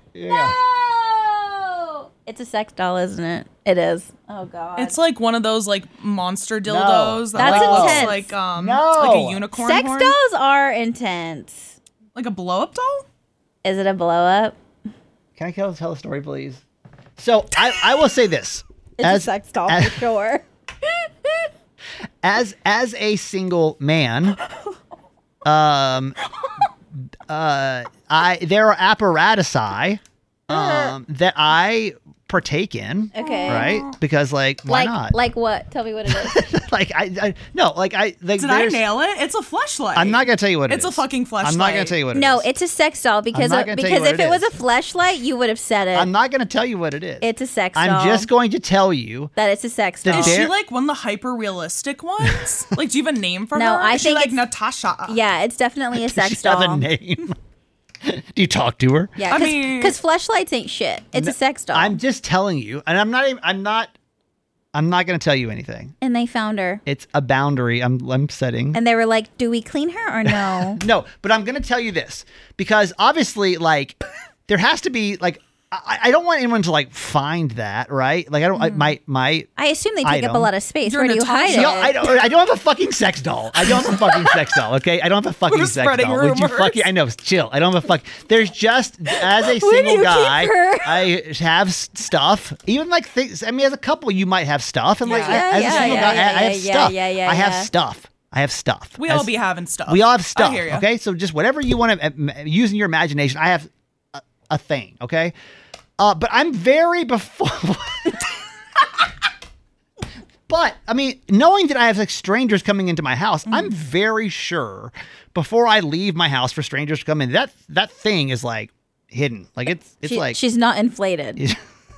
[SPEAKER 5] No. It's a sex doll, isn't it? It is. Oh God.
[SPEAKER 2] It's like one of those like monster dildos that
[SPEAKER 5] That's
[SPEAKER 2] like, looks
[SPEAKER 5] intense.
[SPEAKER 2] like
[SPEAKER 3] No.
[SPEAKER 2] like a unicorn
[SPEAKER 5] sex
[SPEAKER 2] horn.
[SPEAKER 5] dolls are intense.
[SPEAKER 2] Like a blow up doll?
[SPEAKER 5] Is it a blow up?
[SPEAKER 3] Can I tell a story, please? So I will say this.
[SPEAKER 5] It's a sex doll for sure.
[SPEAKER 3] As a single man, there are apparatusi that I partake in.
[SPEAKER 5] Okay.
[SPEAKER 3] Right? Because like why not?
[SPEAKER 5] Like what? Tell me what it is.
[SPEAKER 3] like I
[SPEAKER 2] Did I nail it? It's a fleshlight.
[SPEAKER 3] I'm not gonna tell you what it
[SPEAKER 2] It's
[SPEAKER 3] is.
[SPEAKER 2] a fucking fleshlight.
[SPEAKER 3] I'm not gonna tell you what it is.
[SPEAKER 5] No, it's a sex doll because
[SPEAKER 3] not gonna tell you what
[SPEAKER 5] if
[SPEAKER 3] it
[SPEAKER 5] it was
[SPEAKER 3] is.
[SPEAKER 5] a fleshlight, you would have said it.
[SPEAKER 3] I'm not gonna tell you what it is.
[SPEAKER 5] It's a sex doll.
[SPEAKER 3] I'm just going to tell you
[SPEAKER 5] that it's a sex
[SPEAKER 3] That
[SPEAKER 5] doll.
[SPEAKER 2] Is she
[SPEAKER 3] There-
[SPEAKER 2] like one of the hyper realistic ones? Like, do you have a name for
[SPEAKER 5] No,
[SPEAKER 2] her?
[SPEAKER 5] I
[SPEAKER 2] Is she
[SPEAKER 5] think
[SPEAKER 2] like
[SPEAKER 5] it's-
[SPEAKER 2] Natasha?
[SPEAKER 5] Yeah, it's definitely a sex
[SPEAKER 3] she have
[SPEAKER 5] doll.
[SPEAKER 3] a name. Do you talk to her?
[SPEAKER 5] Yeah,
[SPEAKER 2] I mean-
[SPEAKER 5] because fleshlights ain't shit. It's a sex doll.
[SPEAKER 3] I'm just telling you, and I'm not going to tell you anything.
[SPEAKER 5] And they found her,
[SPEAKER 3] It's a boundary I'm setting.
[SPEAKER 5] and they were like, "Do we clean her or no?"
[SPEAKER 3] No, but I'm going to tell you this because obviously, like, there has to be like, I don't want anyone to like find that, right? Like, I don't my.
[SPEAKER 5] I assume they take up a
[SPEAKER 3] Item.
[SPEAKER 5] lot of space.
[SPEAKER 2] You're
[SPEAKER 5] Where do you
[SPEAKER 2] Natasha.
[SPEAKER 5] hide
[SPEAKER 3] See,
[SPEAKER 5] it?
[SPEAKER 3] I don't have a fucking sex doll. I don't have a fucking sex doll. Okay, I don't have a fucking
[SPEAKER 2] We're
[SPEAKER 3] sex
[SPEAKER 2] spreading
[SPEAKER 3] doll. Would you
[SPEAKER 2] rumors.
[SPEAKER 3] fucking? I know. Chill. I don't have a fuck. There's just as a
[SPEAKER 5] Where do
[SPEAKER 3] single
[SPEAKER 5] you keep
[SPEAKER 3] guy,
[SPEAKER 5] her?
[SPEAKER 3] I have stuff. Even like things. I mean, as a couple, you might have stuff, and like
[SPEAKER 2] Yeah.
[SPEAKER 3] as a single guy, I have stuff.
[SPEAKER 5] yeah,
[SPEAKER 3] I have
[SPEAKER 5] yeah.
[SPEAKER 3] stuff. I have stuff.
[SPEAKER 2] We all be having stuff.
[SPEAKER 3] We all have stuff.
[SPEAKER 2] I hear ya.
[SPEAKER 3] Okay, so just whatever you want to use in your imagination. I have a thing. Okay. But I'm very before. But I mean, knowing that I have like strangers coming into my house, I'm very sure before I leave my house for strangers to come in, that thing is like hidden. Like it's like
[SPEAKER 5] she's not inflated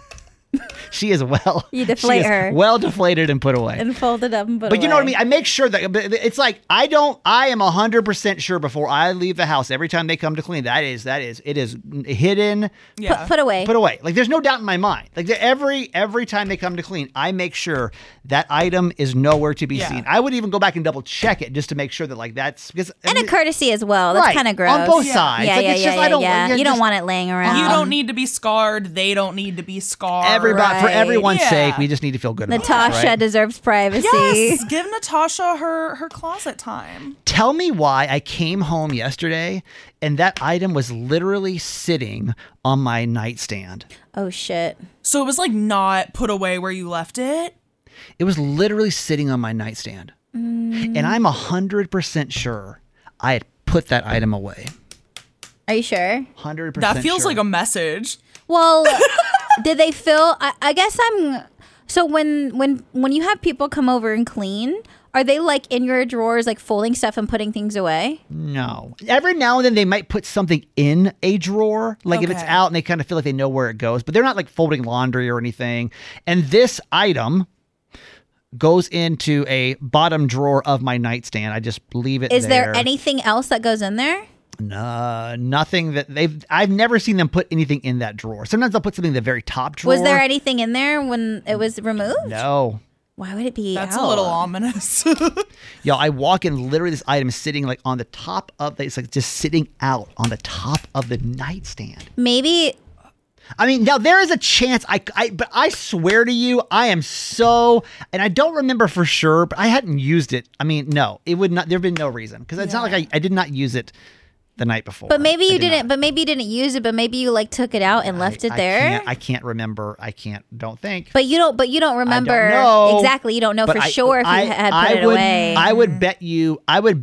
[SPEAKER 3] she is well.
[SPEAKER 5] You deflate
[SPEAKER 3] she is
[SPEAKER 5] her.
[SPEAKER 3] well deflated and put away.
[SPEAKER 5] and folded up and put
[SPEAKER 3] But you know what I
[SPEAKER 5] away.
[SPEAKER 3] mean? I make sure that but it's like I am 100% sure before I leave the house every time they come to clean. It is hidden,
[SPEAKER 2] Yeah.
[SPEAKER 5] Put away.
[SPEAKER 3] put away. Like there's no doubt in my mind. Like every time they come to clean, I make sure that item is nowhere to be
[SPEAKER 2] Yeah.
[SPEAKER 3] seen. I would even go back and double check it just to make sure that like that's because
[SPEAKER 5] and a courtesy as well. That's
[SPEAKER 3] right,
[SPEAKER 5] kind of gross.
[SPEAKER 3] on both
[SPEAKER 2] Yeah.
[SPEAKER 3] sides.
[SPEAKER 5] Yeah,
[SPEAKER 3] Like,
[SPEAKER 5] yeah,
[SPEAKER 3] it's
[SPEAKER 5] yeah,
[SPEAKER 3] just,
[SPEAKER 5] yeah,
[SPEAKER 3] I don't,
[SPEAKER 5] yeah.
[SPEAKER 3] yeah,
[SPEAKER 5] You don't
[SPEAKER 3] just-
[SPEAKER 5] want it laying around.
[SPEAKER 2] You don't need to be scarred. They don't need to be scarred.
[SPEAKER 3] everybody for
[SPEAKER 5] Right.
[SPEAKER 3] everyone's
[SPEAKER 2] Yeah.
[SPEAKER 3] sake. We just need to feel good about
[SPEAKER 5] Natasha
[SPEAKER 3] it, right?
[SPEAKER 5] deserves privacy.
[SPEAKER 2] Yes, give Natasha her closet time.
[SPEAKER 3] Tell me why I came home yesterday and that item was literally sitting on my nightstand.
[SPEAKER 5] Oh shit.
[SPEAKER 2] So it was like not put away where you left it.
[SPEAKER 3] It was literally sitting on my nightstand. And I'm 100% sure I had put that item away.
[SPEAKER 5] Are you sure?
[SPEAKER 3] 100%
[SPEAKER 2] That feels
[SPEAKER 3] sure.
[SPEAKER 2] like a message.
[SPEAKER 5] Well, did they fill? I guess I'm. So when you have people come over and clean, are they like in your drawers, like folding stuff and putting things away?
[SPEAKER 3] No. Every now and then they might put something in a drawer, like if it's
[SPEAKER 2] Okay.
[SPEAKER 3] out and they kind of feel like they know where it goes, but they're not like folding laundry or anything. And this item goes into a bottom drawer of my nightstand. I just leave it
[SPEAKER 5] Is
[SPEAKER 3] there.
[SPEAKER 5] there anything else that goes in there?
[SPEAKER 3] No, nothing that I've never seen them put anything in that drawer. Sometimes they'll put something in the very top drawer.
[SPEAKER 5] Was there anything in there when it was removed?
[SPEAKER 3] No.
[SPEAKER 5] Why would it be?
[SPEAKER 2] That's
[SPEAKER 5] out?
[SPEAKER 2] a little ominous.
[SPEAKER 3] Yo, I walk in, literally this item is sitting like on the top of it's like just sitting out on the top of the nightstand.
[SPEAKER 5] Maybe.
[SPEAKER 3] I mean, now there is a chance but I swear to you, I am so, and I don't remember for sure, but I hadn't used it. I mean, no, it would not, there'd been no reason because it's not like I did not use it the night before.
[SPEAKER 5] But maybe
[SPEAKER 3] I
[SPEAKER 5] you
[SPEAKER 3] did
[SPEAKER 5] didn't.
[SPEAKER 3] not.
[SPEAKER 5] But maybe you didn't use it. But maybe you like took it out and left it there.
[SPEAKER 3] I can't remember. Don't think.
[SPEAKER 5] But you don't. But you don't remember
[SPEAKER 3] know.
[SPEAKER 5] exactly. You don't know
[SPEAKER 3] But
[SPEAKER 5] for sure if you had put it away.
[SPEAKER 3] I would bet you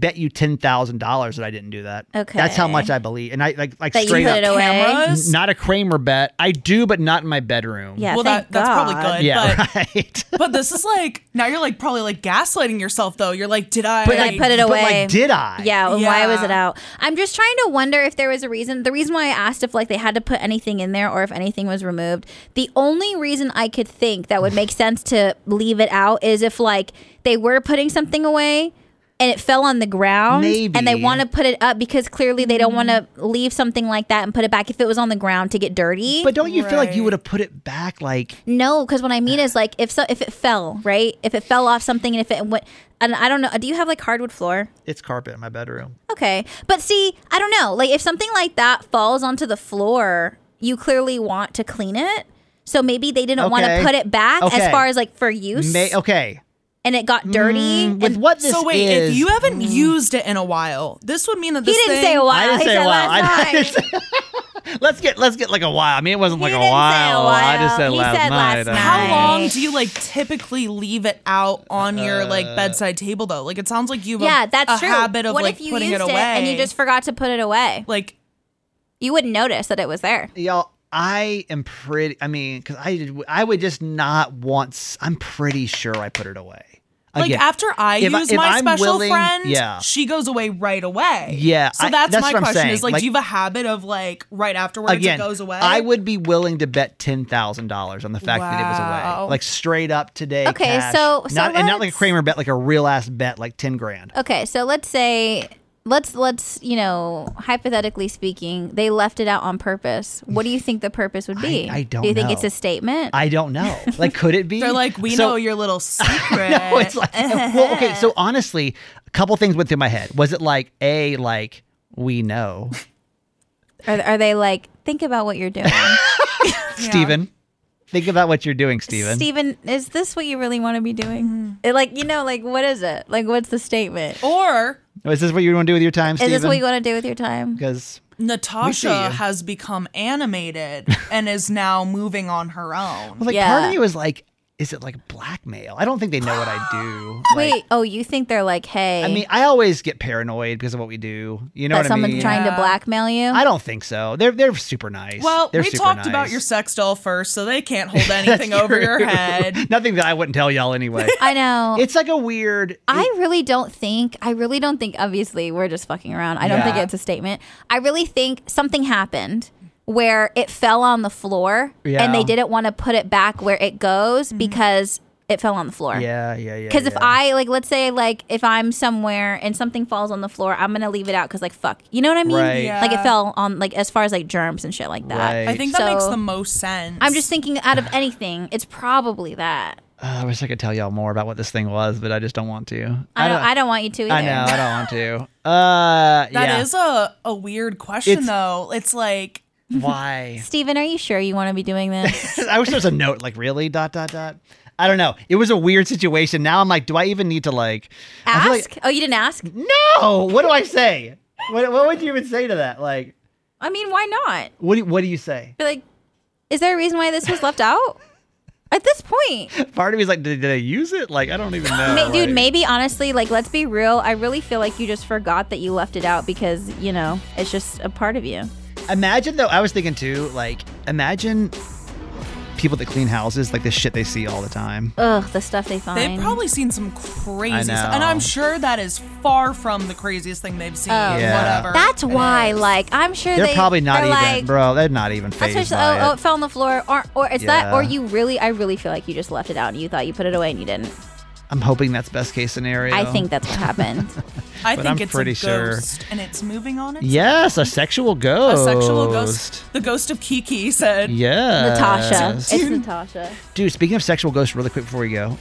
[SPEAKER 3] $10,000 that I didn't do that.
[SPEAKER 5] Okay.
[SPEAKER 3] That's how much I believe. And I like
[SPEAKER 5] that
[SPEAKER 3] straight
[SPEAKER 5] you put
[SPEAKER 3] up.
[SPEAKER 5] it away.
[SPEAKER 2] Cameras?
[SPEAKER 3] Not a Kramer bet. I do, but not in my bedroom.
[SPEAKER 5] Yeah.
[SPEAKER 2] Well,
[SPEAKER 5] thank
[SPEAKER 2] that's probably
[SPEAKER 5] God.
[SPEAKER 2] good.
[SPEAKER 3] Yeah.
[SPEAKER 2] But,
[SPEAKER 3] Right.
[SPEAKER 2] but this is like, now you're like probably like gaslighting yourself though. You're like, did I?
[SPEAKER 5] Did I put it
[SPEAKER 3] But
[SPEAKER 5] away?
[SPEAKER 3] like, did I?
[SPEAKER 5] Yeah, and why was
[SPEAKER 2] Yeah.
[SPEAKER 5] it out? I'm just trying to wonder if there was a reason. The reason why I asked if like they had to put anything in there or if anything was removed. The only reason I could think that would make sense to leave it out is if like they were putting something away and it fell on the ground
[SPEAKER 3] Maybe.
[SPEAKER 5] and they want to put it up because clearly they don't want to leave something like that and put it back if it was on the ground to get dirty.
[SPEAKER 3] But don't you feel like you
[SPEAKER 2] Right.
[SPEAKER 3] would have put it back like
[SPEAKER 5] No, because what I mean is like if it fell, right? If it fell off something and if it went, and I don't know, do you have like hardwood floor?
[SPEAKER 3] it's carpet in my bedroom?
[SPEAKER 5] Okay. But see, I don't know. Like if something like that falls onto the floor, you clearly want to clean it. So maybe they didn't want to
[SPEAKER 3] Okay.
[SPEAKER 5] put it back as
[SPEAKER 3] Okay.
[SPEAKER 5] far as like for use.
[SPEAKER 3] Okay.
[SPEAKER 5] And it got dirty.
[SPEAKER 3] With
[SPEAKER 5] and
[SPEAKER 3] what this
[SPEAKER 2] So wait,
[SPEAKER 3] is.
[SPEAKER 2] if you haven't used it in a while, this would mean that
[SPEAKER 5] he
[SPEAKER 2] this
[SPEAKER 5] didn't
[SPEAKER 2] thing,
[SPEAKER 5] say a while.
[SPEAKER 3] I didn't
[SPEAKER 5] he
[SPEAKER 3] say
[SPEAKER 5] said
[SPEAKER 3] a while.
[SPEAKER 5] last night.
[SPEAKER 3] let's get like a while. I mean, it wasn't like
[SPEAKER 5] He
[SPEAKER 3] a
[SPEAKER 5] didn't say a
[SPEAKER 3] while. I just said
[SPEAKER 5] He
[SPEAKER 3] last
[SPEAKER 5] said
[SPEAKER 3] night.
[SPEAKER 5] last
[SPEAKER 2] How
[SPEAKER 5] night.
[SPEAKER 2] long do you like typically leave it out on your like bedside table though? Like it sounds like you have
[SPEAKER 5] Yeah,
[SPEAKER 2] a
[SPEAKER 5] that's true.
[SPEAKER 2] habit of
[SPEAKER 5] What
[SPEAKER 2] like
[SPEAKER 5] if you
[SPEAKER 2] putting
[SPEAKER 5] used
[SPEAKER 2] it away
[SPEAKER 5] and you just forgot to put it away?
[SPEAKER 2] like
[SPEAKER 5] You wouldn't notice that it was there.
[SPEAKER 3] Y'all, I am pretty. I mean, because I would just not want. I'm pretty sure I put it away.
[SPEAKER 2] like
[SPEAKER 3] Again,
[SPEAKER 2] after I
[SPEAKER 3] if
[SPEAKER 2] use
[SPEAKER 3] if
[SPEAKER 2] my
[SPEAKER 3] I'm
[SPEAKER 2] special
[SPEAKER 3] willing-
[SPEAKER 2] friend,
[SPEAKER 3] yeah.
[SPEAKER 2] she goes away right away.
[SPEAKER 3] Yeah,
[SPEAKER 2] So that's
[SPEAKER 3] that's
[SPEAKER 2] my
[SPEAKER 3] what I'm
[SPEAKER 2] question
[SPEAKER 3] saying.
[SPEAKER 2] is like,
[SPEAKER 3] Like-
[SPEAKER 2] do you have a habit of like right afterwards
[SPEAKER 3] Again,
[SPEAKER 2] it goes away?
[SPEAKER 3] I would be willing to bet $10,000 on the fact that it was
[SPEAKER 2] Wow.
[SPEAKER 3] away, like straight up today.
[SPEAKER 5] Okay,
[SPEAKER 3] cash.
[SPEAKER 5] so
[SPEAKER 3] not and not like a
[SPEAKER 5] let's-
[SPEAKER 3] Kramer bet, like a real ass bet, like 10 grand.
[SPEAKER 5] Okay, so let's say let's hypothetically speaking, they left it out on purpose. What do you think the purpose would be?
[SPEAKER 3] I don't
[SPEAKER 5] Do you think
[SPEAKER 3] know.
[SPEAKER 5] it's a statement?
[SPEAKER 3] I don't know. Like, could it be?
[SPEAKER 2] They're like, we
[SPEAKER 3] So-
[SPEAKER 2] know your little secret.
[SPEAKER 3] No, it's like, well, okay. So honestly, a couple things went through my head. Was it like like we know,
[SPEAKER 5] Are they like, think about what you're doing?
[SPEAKER 3] Steven? Think about what you're doing, Steven.
[SPEAKER 5] Steven, is this what you really want to be doing? It, like, like, what is it? Like, what's the statement?
[SPEAKER 2] Or
[SPEAKER 3] Is this what you want to do with your time, Steven?
[SPEAKER 5] Is this what you want to do with your time?
[SPEAKER 3] Because
[SPEAKER 2] Natasha
[SPEAKER 3] you.
[SPEAKER 2] has become animated and is now moving on her own.
[SPEAKER 3] like,
[SPEAKER 5] Yeah.
[SPEAKER 3] part of me was like, is it like blackmail? I don't think they know what I do. Like,
[SPEAKER 5] Wait, oh, you think they're like, hey,
[SPEAKER 3] I mean, I always get paranoid because of what we do. You know
[SPEAKER 5] that
[SPEAKER 3] what I
[SPEAKER 5] someone's
[SPEAKER 3] mean?
[SPEAKER 5] trying to
[SPEAKER 2] Yeah.
[SPEAKER 5] blackmail you?
[SPEAKER 3] I don't think so. They're super nice.
[SPEAKER 2] Well,
[SPEAKER 3] They're
[SPEAKER 2] we
[SPEAKER 3] super
[SPEAKER 2] talked
[SPEAKER 3] nice.
[SPEAKER 2] about your sex doll first, so they can't hold anything over your head.
[SPEAKER 3] Nothing that I wouldn't tell y'all anyway.
[SPEAKER 5] I know.
[SPEAKER 3] It's like a weird.
[SPEAKER 5] I really don't think, obviously, we're just fucking around. I don't think
[SPEAKER 3] Yeah.
[SPEAKER 5] it's a statement. I really think something happened where it fell on the floor
[SPEAKER 3] Yeah.
[SPEAKER 5] and they didn't want to put it back where it goes because it fell on the floor.
[SPEAKER 3] Yeah.
[SPEAKER 5] Because if I, let's say, if I'm somewhere and something falls on the floor, I'm going to leave it out because, fuck. You know what I mean?
[SPEAKER 3] Right.
[SPEAKER 2] Yeah.
[SPEAKER 5] Like, it fell on, as far as, germs and shit like that.
[SPEAKER 3] Right.
[SPEAKER 2] I think that
[SPEAKER 5] So-
[SPEAKER 2] makes the most sense.
[SPEAKER 5] I'm just thinking out of anything, it's probably that.
[SPEAKER 3] I wish I could tell y'all more about what this thing was, but I just don't want to.
[SPEAKER 5] I don't want you to either.
[SPEAKER 3] I know. I don't want to.
[SPEAKER 2] That is a weird question,
[SPEAKER 3] It's-
[SPEAKER 2] though. It's like,
[SPEAKER 3] Why?
[SPEAKER 5] Steven, are you sure you want to be doing this?
[SPEAKER 3] I wish there was a note like, really? ... I don't know. It was a weird situation. Now I'm like, do I even need to I feel
[SPEAKER 5] Ask? Oh, you didn't ask?
[SPEAKER 3] no. What do I say? What would you even say to that? Like,
[SPEAKER 5] I mean, why not?
[SPEAKER 3] what do you say?
[SPEAKER 5] Be like, is there a reason why this was left out? At this point,
[SPEAKER 3] Part of me is like, did I use it? Like, I don't even know.
[SPEAKER 5] dude,
[SPEAKER 3] like-
[SPEAKER 5] maybe honestly, let's be real. I really feel like you just forgot that you left it out because, it's just a part of you.
[SPEAKER 3] Imagine though, I was thinking too, imagine people that clean houses, like the shit they see all the time.
[SPEAKER 5] Ugh, the stuff they find.
[SPEAKER 2] they've probably seen some crazy
[SPEAKER 3] I
[SPEAKER 2] stuff.
[SPEAKER 3] know.
[SPEAKER 2] And I'm sure that is far from the craziest thing they've seen.
[SPEAKER 3] Yeah.
[SPEAKER 2] Whatever.
[SPEAKER 5] That's
[SPEAKER 2] it
[SPEAKER 5] why,
[SPEAKER 2] is.
[SPEAKER 5] I'm sure
[SPEAKER 3] They're probably not
[SPEAKER 5] they're
[SPEAKER 3] even, bro. They're not even
[SPEAKER 5] That's
[SPEAKER 3] phased
[SPEAKER 5] just,
[SPEAKER 3] by
[SPEAKER 5] oh,
[SPEAKER 3] it.
[SPEAKER 5] it fell on the floor, or it's that, or
[SPEAKER 3] Yeah.
[SPEAKER 5] I really feel like you just left it out and you thought you put it away and you didn't.
[SPEAKER 3] I'm hoping that's best case scenario.
[SPEAKER 5] I think that's what happened.
[SPEAKER 2] I
[SPEAKER 3] but
[SPEAKER 2] think
[SPEAKER 3] I'm
[SPEAKER 2] it's
[SPEAKER 3] pretty
[SPEAKER 2] a
[SPEAKER 3] sure.
[SPEAKER 2] ghost, and it's moving on its
[SPEAKER 3] Yes, a sexual
[SPEAKER 2] A
[SPEAKER 3] ghost.
[SPEAKER 2] sexual ghost. The ghost of Kiki said.
[SPEAKER 3] Yeah.
[SPEAKER 5] Natasha. It's Natasha.
[SPEAKER 3] Dude, speaking of sexual ghosts, really quick before we go,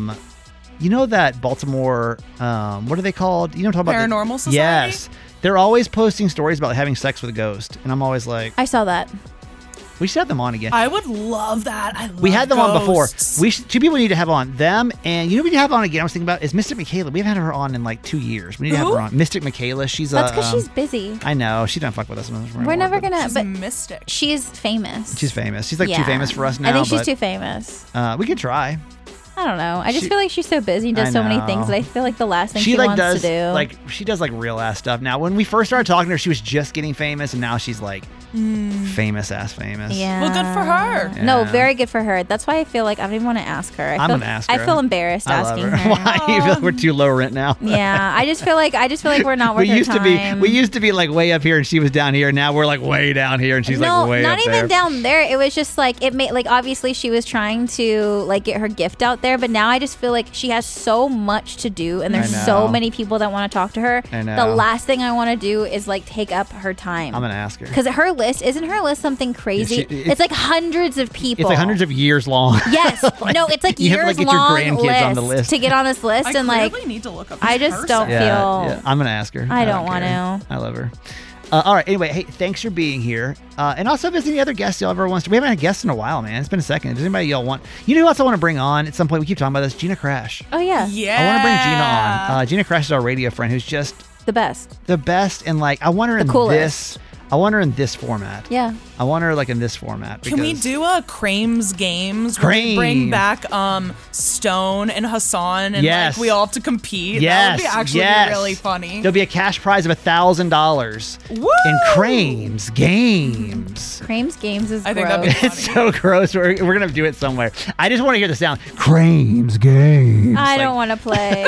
[SPEAKER 3] you know that Baltimore, what are they called? You know what I'm talking about?
[SPEAKER 2] Paranormal Society?
[SPEAKER 3] Yes. They're always posting stories about having sex with a ghost. And I'm always like,
[SPEAKER 5] I saw that.
[SPEAKER 3] We should have them on again.
[SPEAKER 2] I would love that. I love
[SPEAKER 3] We had them on before.
[SPEAKER 2] ghosts.
[SPEAKER 3] Two people need to have on them, and you know what we need to have on again? I was thinking about is Mystic Michaela. We haven't had her on in like 2 years. We need to have
[SPEAKER 2] Who?
[SPEAKER 3] her on. Mystic Michaela. She's
[SPEAKER 5] That's because she's busy.
[SPEAKER 3] I know she doesn't fuck with us.
[SPEAKER 5] We're never gonna.
[SPEAKER 2] She's
[SPEAKER 5] But
[SPEAKER 2] mystic.
[SPEAKER 5] she's famous.
[SPEAKER 3] She's famous. She's like
[SPEAKER 5] Yeah.
[SPEAKER 3] too famous for us now.
[SPEAKER 5] I think she's
[SPEAKER 3] but,
[SPEAKER 5] too famous.
[SPEAKER 3] We could try.
[SPEAKER 5] I don't know. I just
[SPEAKER 3] She-
[SPEAKER 5] feel like she's so busy and does
[SPEAKER 3] I
[SPEAKER 5] so many
[SPEAKER 3] know.
[SPEAKER 5] things that I feel like the last thing she
[SPEAKER 3] like
[SPEAKER 5] wants
[SPEAKER 3] does
[SPEAKER 5] to do.
[SPEAKER 3] like she does like real ass stuff now. When we first started talking to her, she was just getting famous, and now she's like famous ass famous.
[SPEAKER 5] yeah.
[SPEAKER 2] Well, good for her.
[SPEAKER 3] Yeah.
[SPEAKER 5] No, very good for her. That's why I feel like I don't even want to ask her.
[SPEAKER 3] I'm gonna ask her.
[SPEAKER 5] I feel embarrassed
[SPEAKER 3] I love
[SPEAKER 5] asking
[SPEAKER 3] her.
[SPEAKER 5] her.
[SPEAKER 3] Why you feel like we're too low rent now?
[SPEAKER 5] Yeah, I just feel like we're not worth
[SPEAKER 3] we
[SPEAKER 5] her
[SPEAKER 3] used
[SPEAKER 5] time.
[SPEAKER 3] to be like way up here, and she was down here. Now we're like way down here, and she's
[SPEAKER 5] no,
[SPEAKER 3] like way
[SPEAKER 5] not
[SPEAKER 3] up
[SPEAKER 5] even
[SPEAKER 3] there.
[SPEAKER 5] down there. It was just like it made like obviously she was trying to like get her gift out there, but now I just feel like she has so much to do, and there's
[SPEAKER 3] I
[SPEAKER 5] so
[SPEAKER 3] know.
[SPEAKER 5] many people that want to talk to her.
[SPEAKER 3] I know.
[SPEAKER 5] The last thing I want to do is like take up her time.
[SPEAKER 3] I'm gonna ask her.
[SPEAKER 5] Because her list isn't her list something crazy.
[SPEAKER 3] it's-
[SPEAKER 5] it's like hundreds of people.
[SPEAKER 3] It's like hundreds of years long.
[SPEAKER 5] Yes, no, it's like
[SPEAKER 3] you have to, like,
[SPEAKER 5] years
[SPEAKER 3] get your
[SPEAKER 5] long
[SPEAKER 3] grandkids on the list.
[SPEAKER 5] to get on this list,
[SPEAKER 2] I
[SPEAKER 5] and like
[SPEAKER 2] clearly need to look up
[SPEAKER 5] I
[SPEAKER 2] this
[SPEAKER 5] just
[SPEAKER 2] person.
[SPEAKER 5] don't feel.
[SPEAKER 3] I'm gonna ask her.
[SPEAKER 5] I don't
[SPEAKER 3] care.
[SPEAKER 5] want to.
[SPEAKER 3] I love her. All right. Anyway, hey, thanks for being here, and also if there's any other guests y'all ever wants to. We haven't had guests in a while, man. It's been a second. If there's anybody y'all want, you know who else I want to bring on at some point? We keep talking about this. Gina Crash.
[SPEAKER 5] Oh yeah,
[SPEAKER 2] Yeah.
[SPEAKER 3] I want to bring Gina on. Gina Crash is our radio friend who's just
[SPEAKER 5] the best.
[SPEAKER 3] the best, and like I want her in
[SPEAKER 5] coolest.
[SPEAKER 3] this. I want her in this format.
[SPEAKER 5] Yeah.
[SPEAKER 3] I want her like in this format.
[SPEAKER 2] Can we
[SPEAKER 3] because-
[SPEAKER 2] do a Crames Games where we bring
[SPEAKER 3] Crames.
[SPEAKER 2] back Stone and Hassan and
[SPEAKER 3] Yes.
[SPEAKER 2] like we all have to compete?
[SPEAKER 3] Yes,
[SPEAKER 2] That would be actually
[SPEAKER 3] yes.
[SPEAKER 2] really funny.
[SPEAKER 3] There'll be a cash prize of $1,000
[SPEAKER 2] Woo!
[SPEAKER 3] in Crames Games.
[SPEAKER 5] Crames Games is
[SPEAKER 2] I think
[SPEAKER 5] gross.
[SPEAKER 2] that'd be
[SPEAKER 3] It's so gross. We're gonna do it somewhere. I just want to hear the sound. Crames Games.
[SPEAKER 5] I
[SPEAKER 3] Like,
[SPEAKER 5] don't want to play.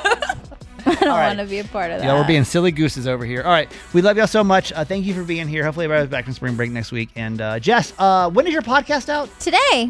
[SPEAKER 5] I don't
[SPEAKER 3] right.
[SPEAKER 5] want to be a part of that.
[SPEAKER 3] Yeah, we're being silly gooses over here. All right, we love y'all so much. Thank you for being here. Hopefully, everybody's back from spring break next week. And Jess, when is your podcast out?
[SPEAKER 5] Today.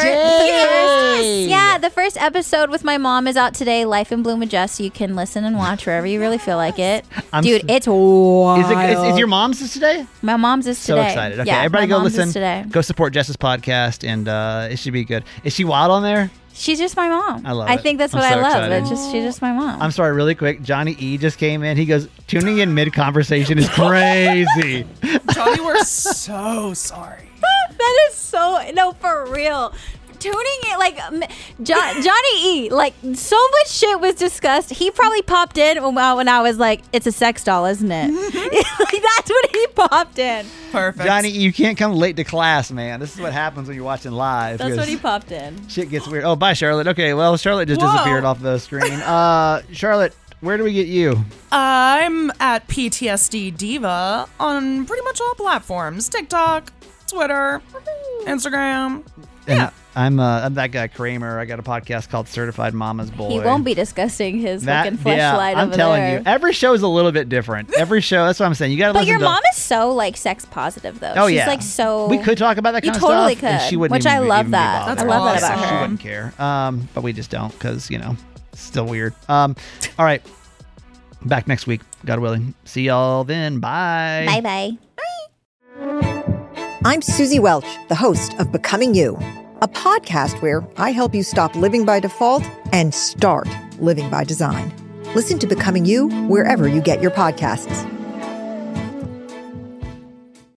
[SPEAKER 5] The first episode with my mom is out today. Life in Bloom with Jess. You can listen and watch wherever you really feel like it. Dude, it's wild.
[SPEAKER 3] Is your mom's this today?
[SPEAKER 5] My mom's is
[SPEAKER 3] So
[SPEAKER 5] today.
[SPEAKER 3] excited. Okay,
[SPEAKER 5] yeah,
[SPEAKER 3] everybody
[SPEAKER 5] my
[SPEAKER 3] go
[SPEAKER 5] mom's is
[SPEAKER 3] listen.
[SPEAKER 5] today.
[SPEAKER 3] Go support Jess's podcast, and it should be good. Is she wild on there?
[SPEAKER 5] She's just my mom.
[SPEAKER 3] I love
[SPEAKER 5] I
[SPEAKER 3] it.
[SPEAKER 5] think that's
[SPEAKER 3] I'm
[SPEAKER 5] what
[SPEAKER 3] so
[SPEAKER 5] I love.
[SPEAKER 3] excited.
[SPEAKER 5] She's just my mom.
[SPEAKER 3] I'm sorry, really quick. Johnny E just came in. He goes, tuning in mid conversation is crazy.
[SPEAKER 2] Johnny, we're so sorry.
[SPEAKER 5] That is so no for real. Tuning in like Johnny E, like so much shit was discussed. He probably popped in when I was like, "It's a sex doll, isn't it?" Like, that's what he popped in.
[SPEAKER 2] Perfect.
[SPEAKER 3] Johnny, you can't come late to class, man. This is what happens when you're watching live.
[SPEAKER 5] That's
[SPEAKER 3] because
[SPEAKER 5] what he popped in.
[SPEAKER 3] Shit gets weird. Oh, bye, Charlotte. Okay, well, Charlotte just
[SPEAKER 2] Whoa.
[SPEAKER 3] disappeared off the screen. Charlotte, where do we get you?
[SPEAKER 2] I'm at PTSD Diva on pretty much all platforms: TikTok, Twitter, Instagram.
[SPEAKER 3] And I'm that guy Kramer. I got a podcast called Certified Mama's Boy.
[SPEAKER 5] He won't be discussing his fucking fleshlight
[SPEAKER 3] I'm
[SPEAKER 5] over
[SPEAKER 3] telling
[SPEAKER 5] there.
[SPEAKER 3] you, every show is a little bit different. Every show, that's what I'm saying. You got to
[SPEAKER 5] But
[SPEAKER 3] listen
[SPEAKER 5] your
[SPEAKER 3] to.
[SPEAKER 5] mom is so like sex positive though.
[SPEAKER 3] Oh
[SPEAKER 5] She's
[SPEAKER 3] yeah,
[SPEAKER 5] like so.
[SPEAKER 3] We could talk about that
[SPEAKER 5] You
[SPEAKER 3] kind
[SPEAKER 5] totally
[SPEAKER 3] of stuff, and
[SPEAKER 5] could,
[SPEAKER 3] she wouldn't
[SPEAKER 5] which
[SPEAKER 3] even
[SPEAKER 5] I
[SPEAKER 3] be-
[SPEAKER 5] love
[SPEAKER 3] even be
[SPEAKER 5] that.
[SPEAKER 3] bothered.
[SPEAKER 2] I love that
[SPEAKER 3] She
[SPEAKER 2] about her.
[SPEAKER 3] wouldn't care. But we just don't because it's still weird. All right, back next week, God willing. See y'all then. Bye.
[SPEAKER 5] Bye bye.
[SPEAKER 7] I'm Susie Welch, the host of Becoming You, a podcast where I help you stop living by default and start living by design. Listen to Becoming You wherever you get your podcasts.